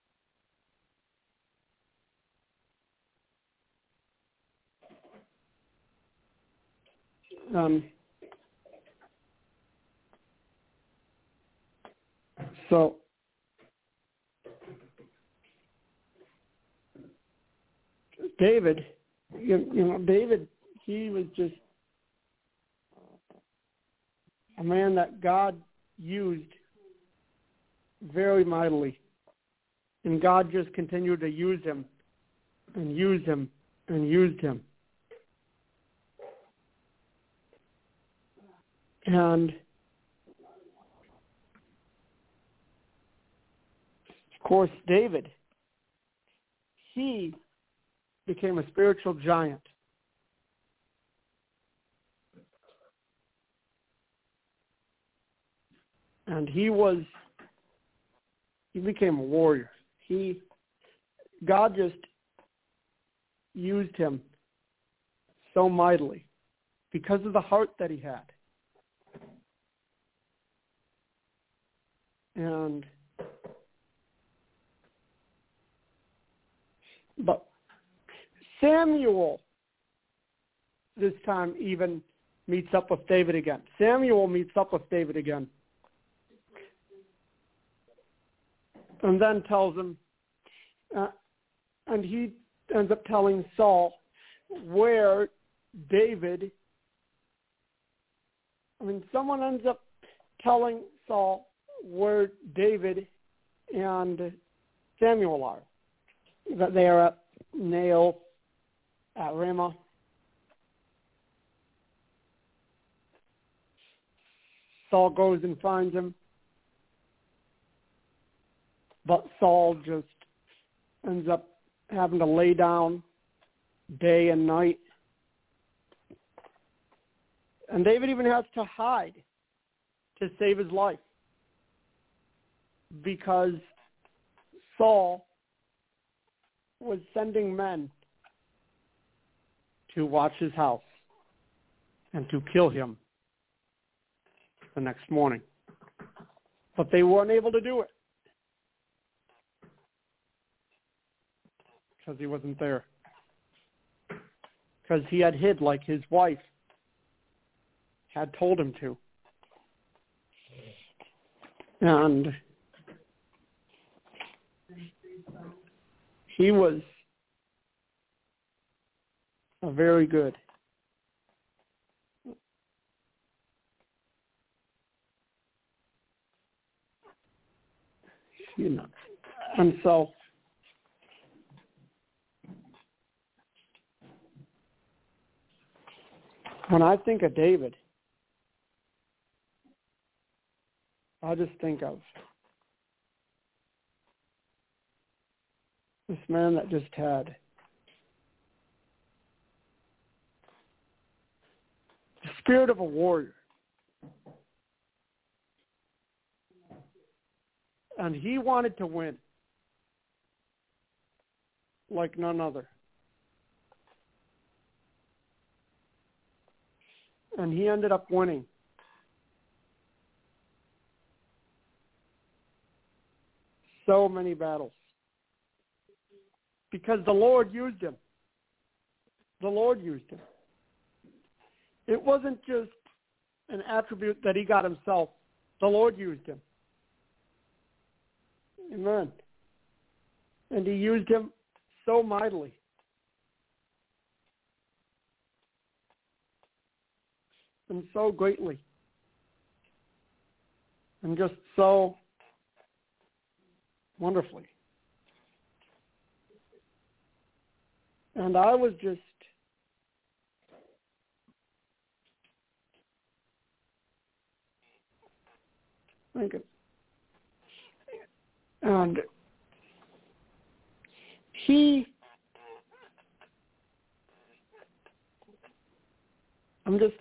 Um, so David, you, you know, David, he was just a man that God used very mightily. And God just continued to use him and use him and used him. And of course, David, he became a spiritual giant. And he was, he became a warrior. He, God just used him so mightily because of the heart that he had. And, but Samuel this time even meets up with David again. Samuel meets up with David again. And then tells him, uh, and he ends up telling Saul where David, I mean, someone ends up telling Saul where David and Samuel are, that they are at Nail, at Ramah. Saul goes and finds him. But Saul just ends up having to lay down day and night. And David even has to hide to save his life. because Saul was sending men to watch his house and to kill him the next morning. But they weren't able to do it because he wasn't there. Because he had hid like his wife had told him to. And he was a very good you know. And so when I think of David, I just think of this man that just had the spirit of a warrior. And he wanted to win like none other. And he ended up winning. So many battles. Because the Lord used him. The Lord used him. It wasn't just an attribute that he got himself. The Lord used him. Amen. And he used him so mightily. And so greatly. And just so wonderfully. And I was just thinking. And he, I'm just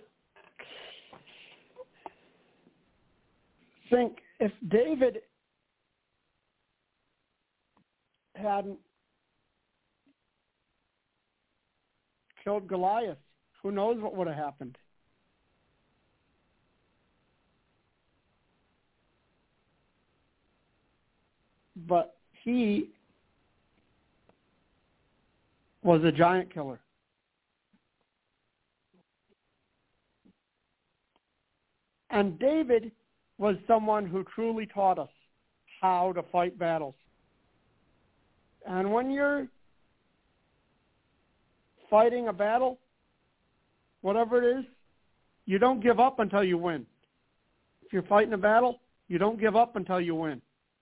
think if David hadn't killed Goliath, who knows what would have happened. But he was a giant killer. And David was someone who truly taught us how to fight battles. And when you're fighting a battle, whatever it is, you don't give up until you win. If you're fighting a battle, you don't give up until you win.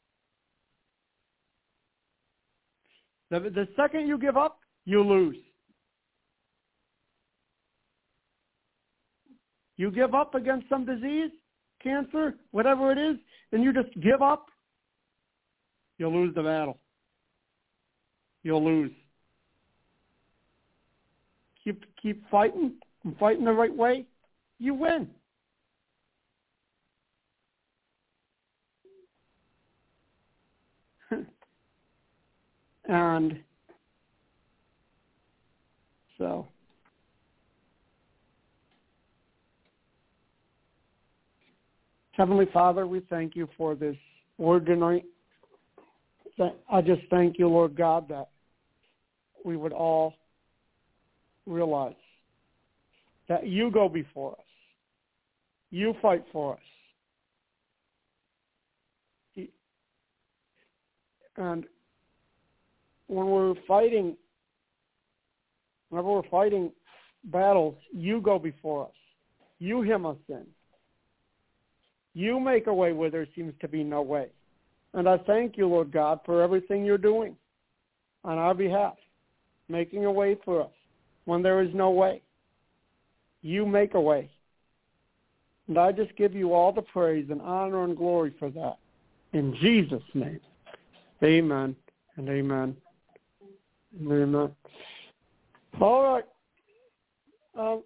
The, the second you give up, you lose. You give up against some disease, cancer, whatever it is, and you just give up, you'll lose the battle. You'll lose. Keep keep fighting and fighting the right way, you win. And so Heavenly Father, we thank you for this word tonight. I just thank you, Lord God, that we would all realize that you go before us. You fight for us. And when we're fighting, whenever we're fighting battles, you go before us. You hem us in. You make a way where there seems to be no way. And I thank you, Lord God, for everything you're doing on our behalf, making a way for us when there is no way. You make a way. And I just give you all the praise and honor and glory for that. In Jesus' name, amen and amen and amen. All right. Um,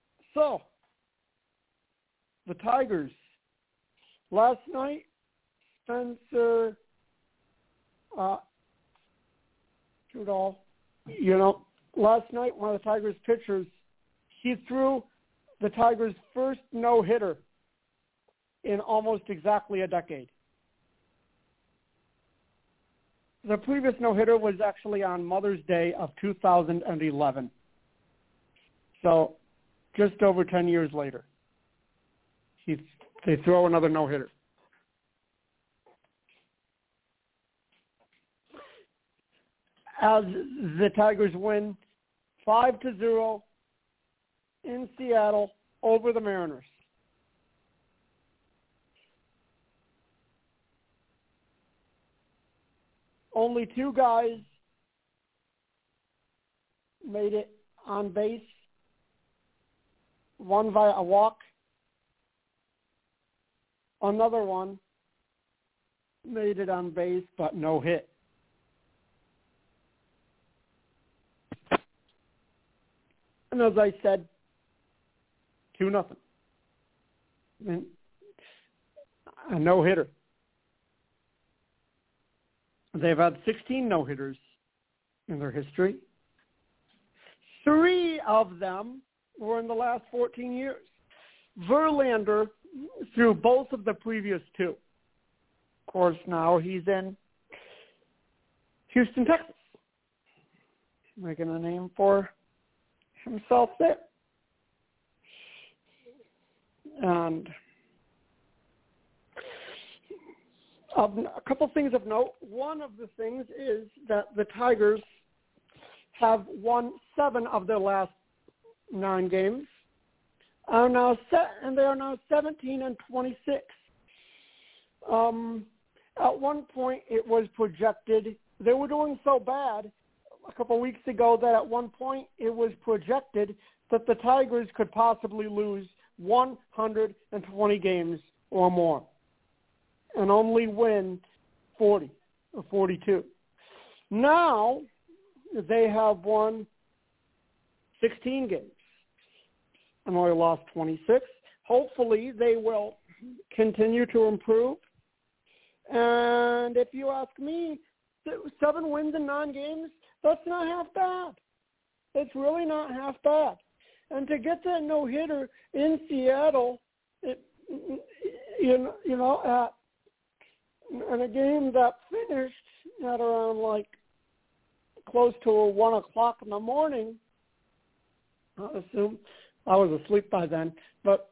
so, the Tigers, last night, Spencer uh, Trudell, you know, last night one of the Tigers pitchers, he threw the Tigers' first no-hitter in almost exactly a decade. The previous no-hitter was actually on Mother's Day of two thousand eleven. So just over ten years later, he, they throw another no-hitter. As the Tigers win five to zero in Seattle over the Mariners. Only two guys made it on base, one via a walk. Another one made it on base, but no hit. And as I said, two nothing. And a no-hitter. They've had sixteen no-hitters in their history. Three of them were in the last fourteen years. Verlander threw both of the previous two. Of course, now he's in Houston, Texas, making a name for himself there. And um, a couple things of note. One of the things is that the Tigers have won seven of their last nine games. Are now set, and they are now seventeen and twenty-six. Um, at one point, it was projected they were doing so bad a couple weeks ago that at one point it was projected that the Tigers could possibly lose one hundred twenty games or more and only win forty or forty-two. Now they have won sixteen games and only lost twenty-six. Hopefully they will continue to improve. And if you ask me, seven wins in nine games, that's not half bad. It's really not half bad. And to get that no-hitter in Seattle, it, you know, you know, at in a game that finished at around like close to one o'clock in the morning, I assume I was asleep by then, but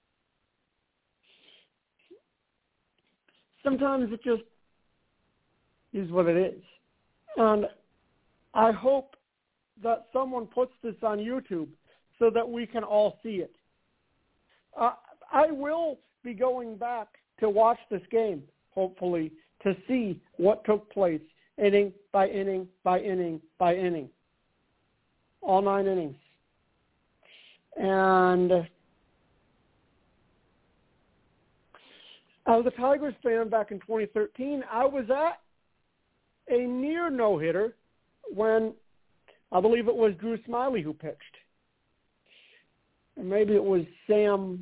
sometimes it just is what it is. And I hope that someone puts this on YouTube so that we can all see it. Uh, I will be going back to watch this game, hopefully, to see what took place inning by inning by inning by inning. All nine innings. And as a Tigers fan back in twenty thirteen, I was at a near no-hitter when I believe it was Drew Smiley who pitched. And maybe it was Sam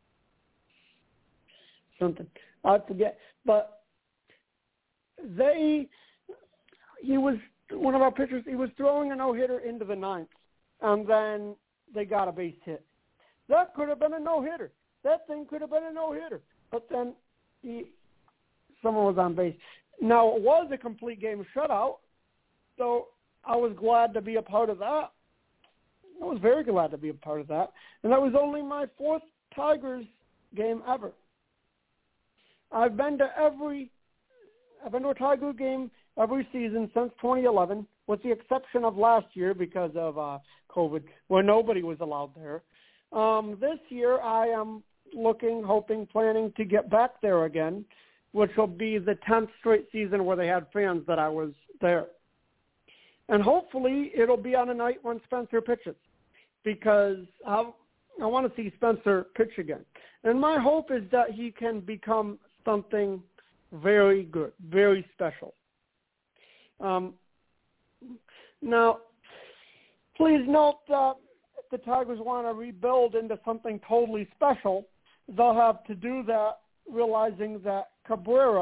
something. I forget. But they, he was, one of our pitchers, he was throwing a no-hitter into the ninth. And then they got a base hit. That could have been a no-hitter. That thing could have been a no-hitter. But then he, someone was on base. Now, it was a complete game shutout, so I was glad to be a part of that. I was very glad to be a part of that. And that was only my fourth Tigers game ever. I've been to every, I've been to a Tiger game every season since twenty eleven, with the exception of last year because of uh, COVID, where nobody was allowed there. Um, this year, I am looking, hoping, planning to get back there again, which will be the tenth straight season where they had fans that I was there. And hopefully it'll be on a night when Spencer pitches, because I, I want to see Spencer pitch again. And my hope is that he can become something very good, very special. Um, now, please note that if the Tigers want to rebuild into something totally special, they'll have to do that realizing that Cabrera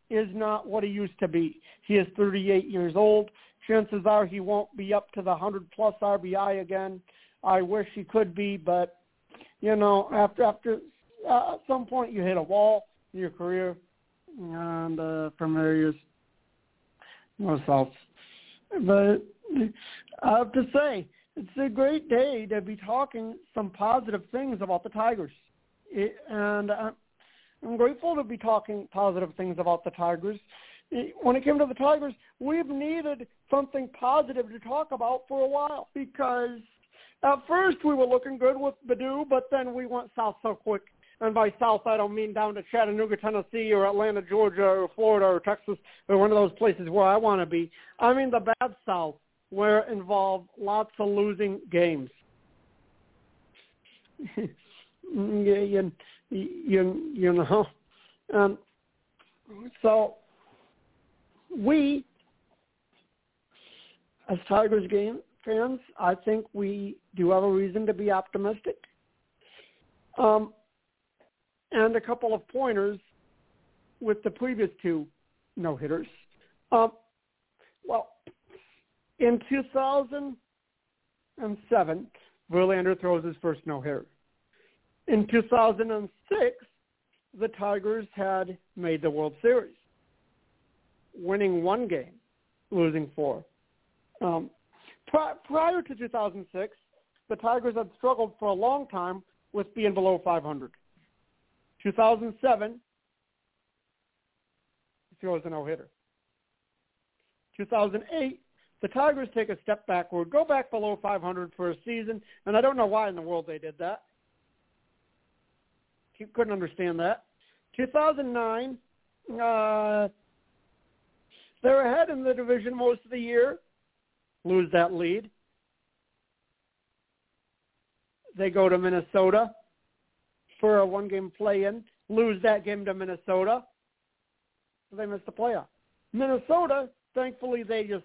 is not what he used to be. He is thirty-eight years old. Chances are he won't be up to the one hundred plus R B I again. I wish he could be, but, you know, after after uh, at some point you hit a wall in your career, and uh, from there you just no else. But I have to say, it's a great day to be talking some positive things about the Tigers. It, and uh, I'm grateful to be talking positive things about the Tigers. It, when it came to the Tigers, we've needed something positive to talk about for a while, because at first we were looking good with Baddoo, but then we went south so quick. And by south, I don't mean down to Chattanooga, Tennessee, or Atlanta, Georgia, or Florida, or Texas, or one of those places where I want to be. I mean the bad south, where it involved lots of losing games. you, you, you know. Um, so we, as Tigers game fans, I think we do have a reason to be optimistic. Um, and a couple of pointers with the previous two no-hitters. Um, well, in two thousand seven, Verlander throws his first no-hitter. In two thousand six, the Tigers had made the World Series, winning one game, losing four. Um, pri- prior to two thousand six, the Tigers had struggled for a long time with being below five hundred. two thousand seven, he throws a no-hitter. two thousand eight, the Tigers take a step backward, go back below five hundred for a season, and I don't know why in the world they did that. Couldn't understand that. two thousand nine, uh, they're ahead in the division most of the year, lose that lead. They go to Minnesota for a one-game play-in, lose that game to Minnesota. They missed the playoff. Minnesota, thankfully, they just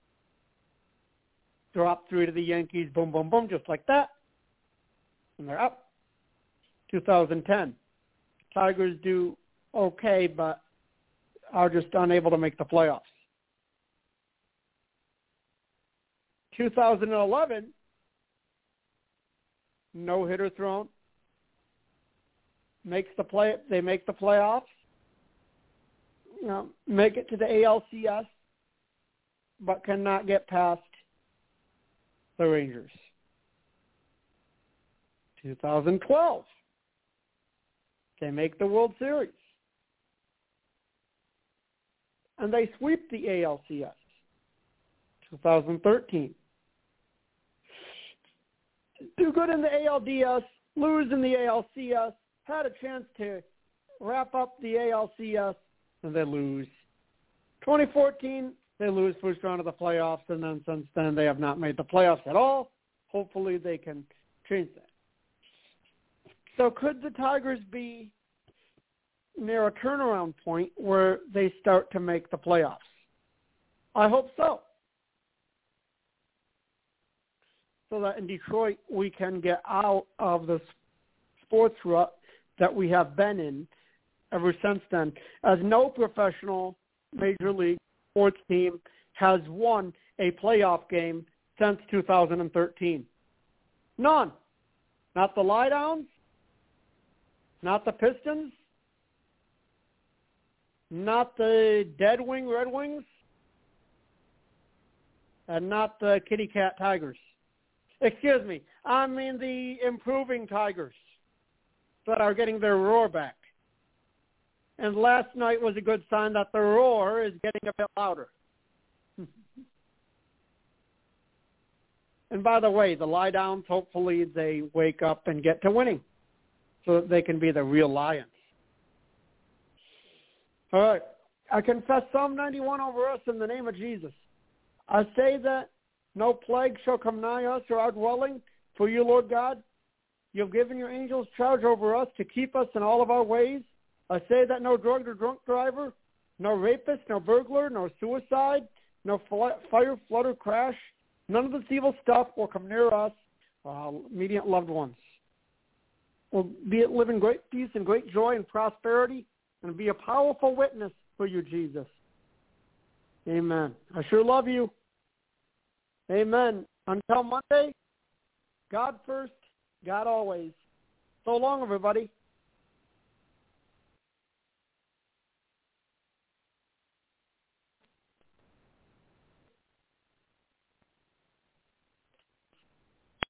drop three to the Yankees, boom, boom, boom, just like that, and they're up. two thousand ten, Tigers do okay, but are just unable to make the playoffs. two thousand eleven, no-hitter thrown. Makes the play. They make the playoffs. You know, make it to the A L C S, but cannot get past the Rangers. two thousand twelve, they make the World Series, and they sweep the A L C S. two thousand thirteen, do good in the A L D S, lose in the A L C S. Had a chance to wrap up the A L C S, and they lose. twenty fourteen, they lose first round of the playoffs, and then since then they have not made the playoffs at all. Hopefully they can change that. So could the Tigers be near a turnaround point where they start to make the playoffs? I hope so. So that in Detroit we can get out of the sports rut that we have been in ever since then, as no professional major league sports team has won a playoff game since two thousand thirteen. None. Not the Lie-Downs, not the Pistons, not the Dead Wing Red Wings, and not the Kitty Cat Tigers. Excuse me, I mean the improving Tigers that are getting their roar back. And last night was a good sign that the roar is getting a bit louder. And by the way, the Lie-Downs, hopefully they wake up and get to winning so that they can be the real Lions. All right. I confess Psalm ninety-one over us in the name of Jesus. I say that no plague shall come nigh us or our dwelling, for you, Lord God, you have given your angels charge over us to keep us in all of our ways. I say that no drugged or drunk driver, no rapist, no burglar, no suicide, no fire, flood, or crash, none of this evil stuff will come near us, uh, immediate loved ones. We'll be live in great peace and great joy and prosperity and be a powerful witness for you, Jesus. Amen. I sure love you. Amen. Until Monday, God first, God always. So long, everybody.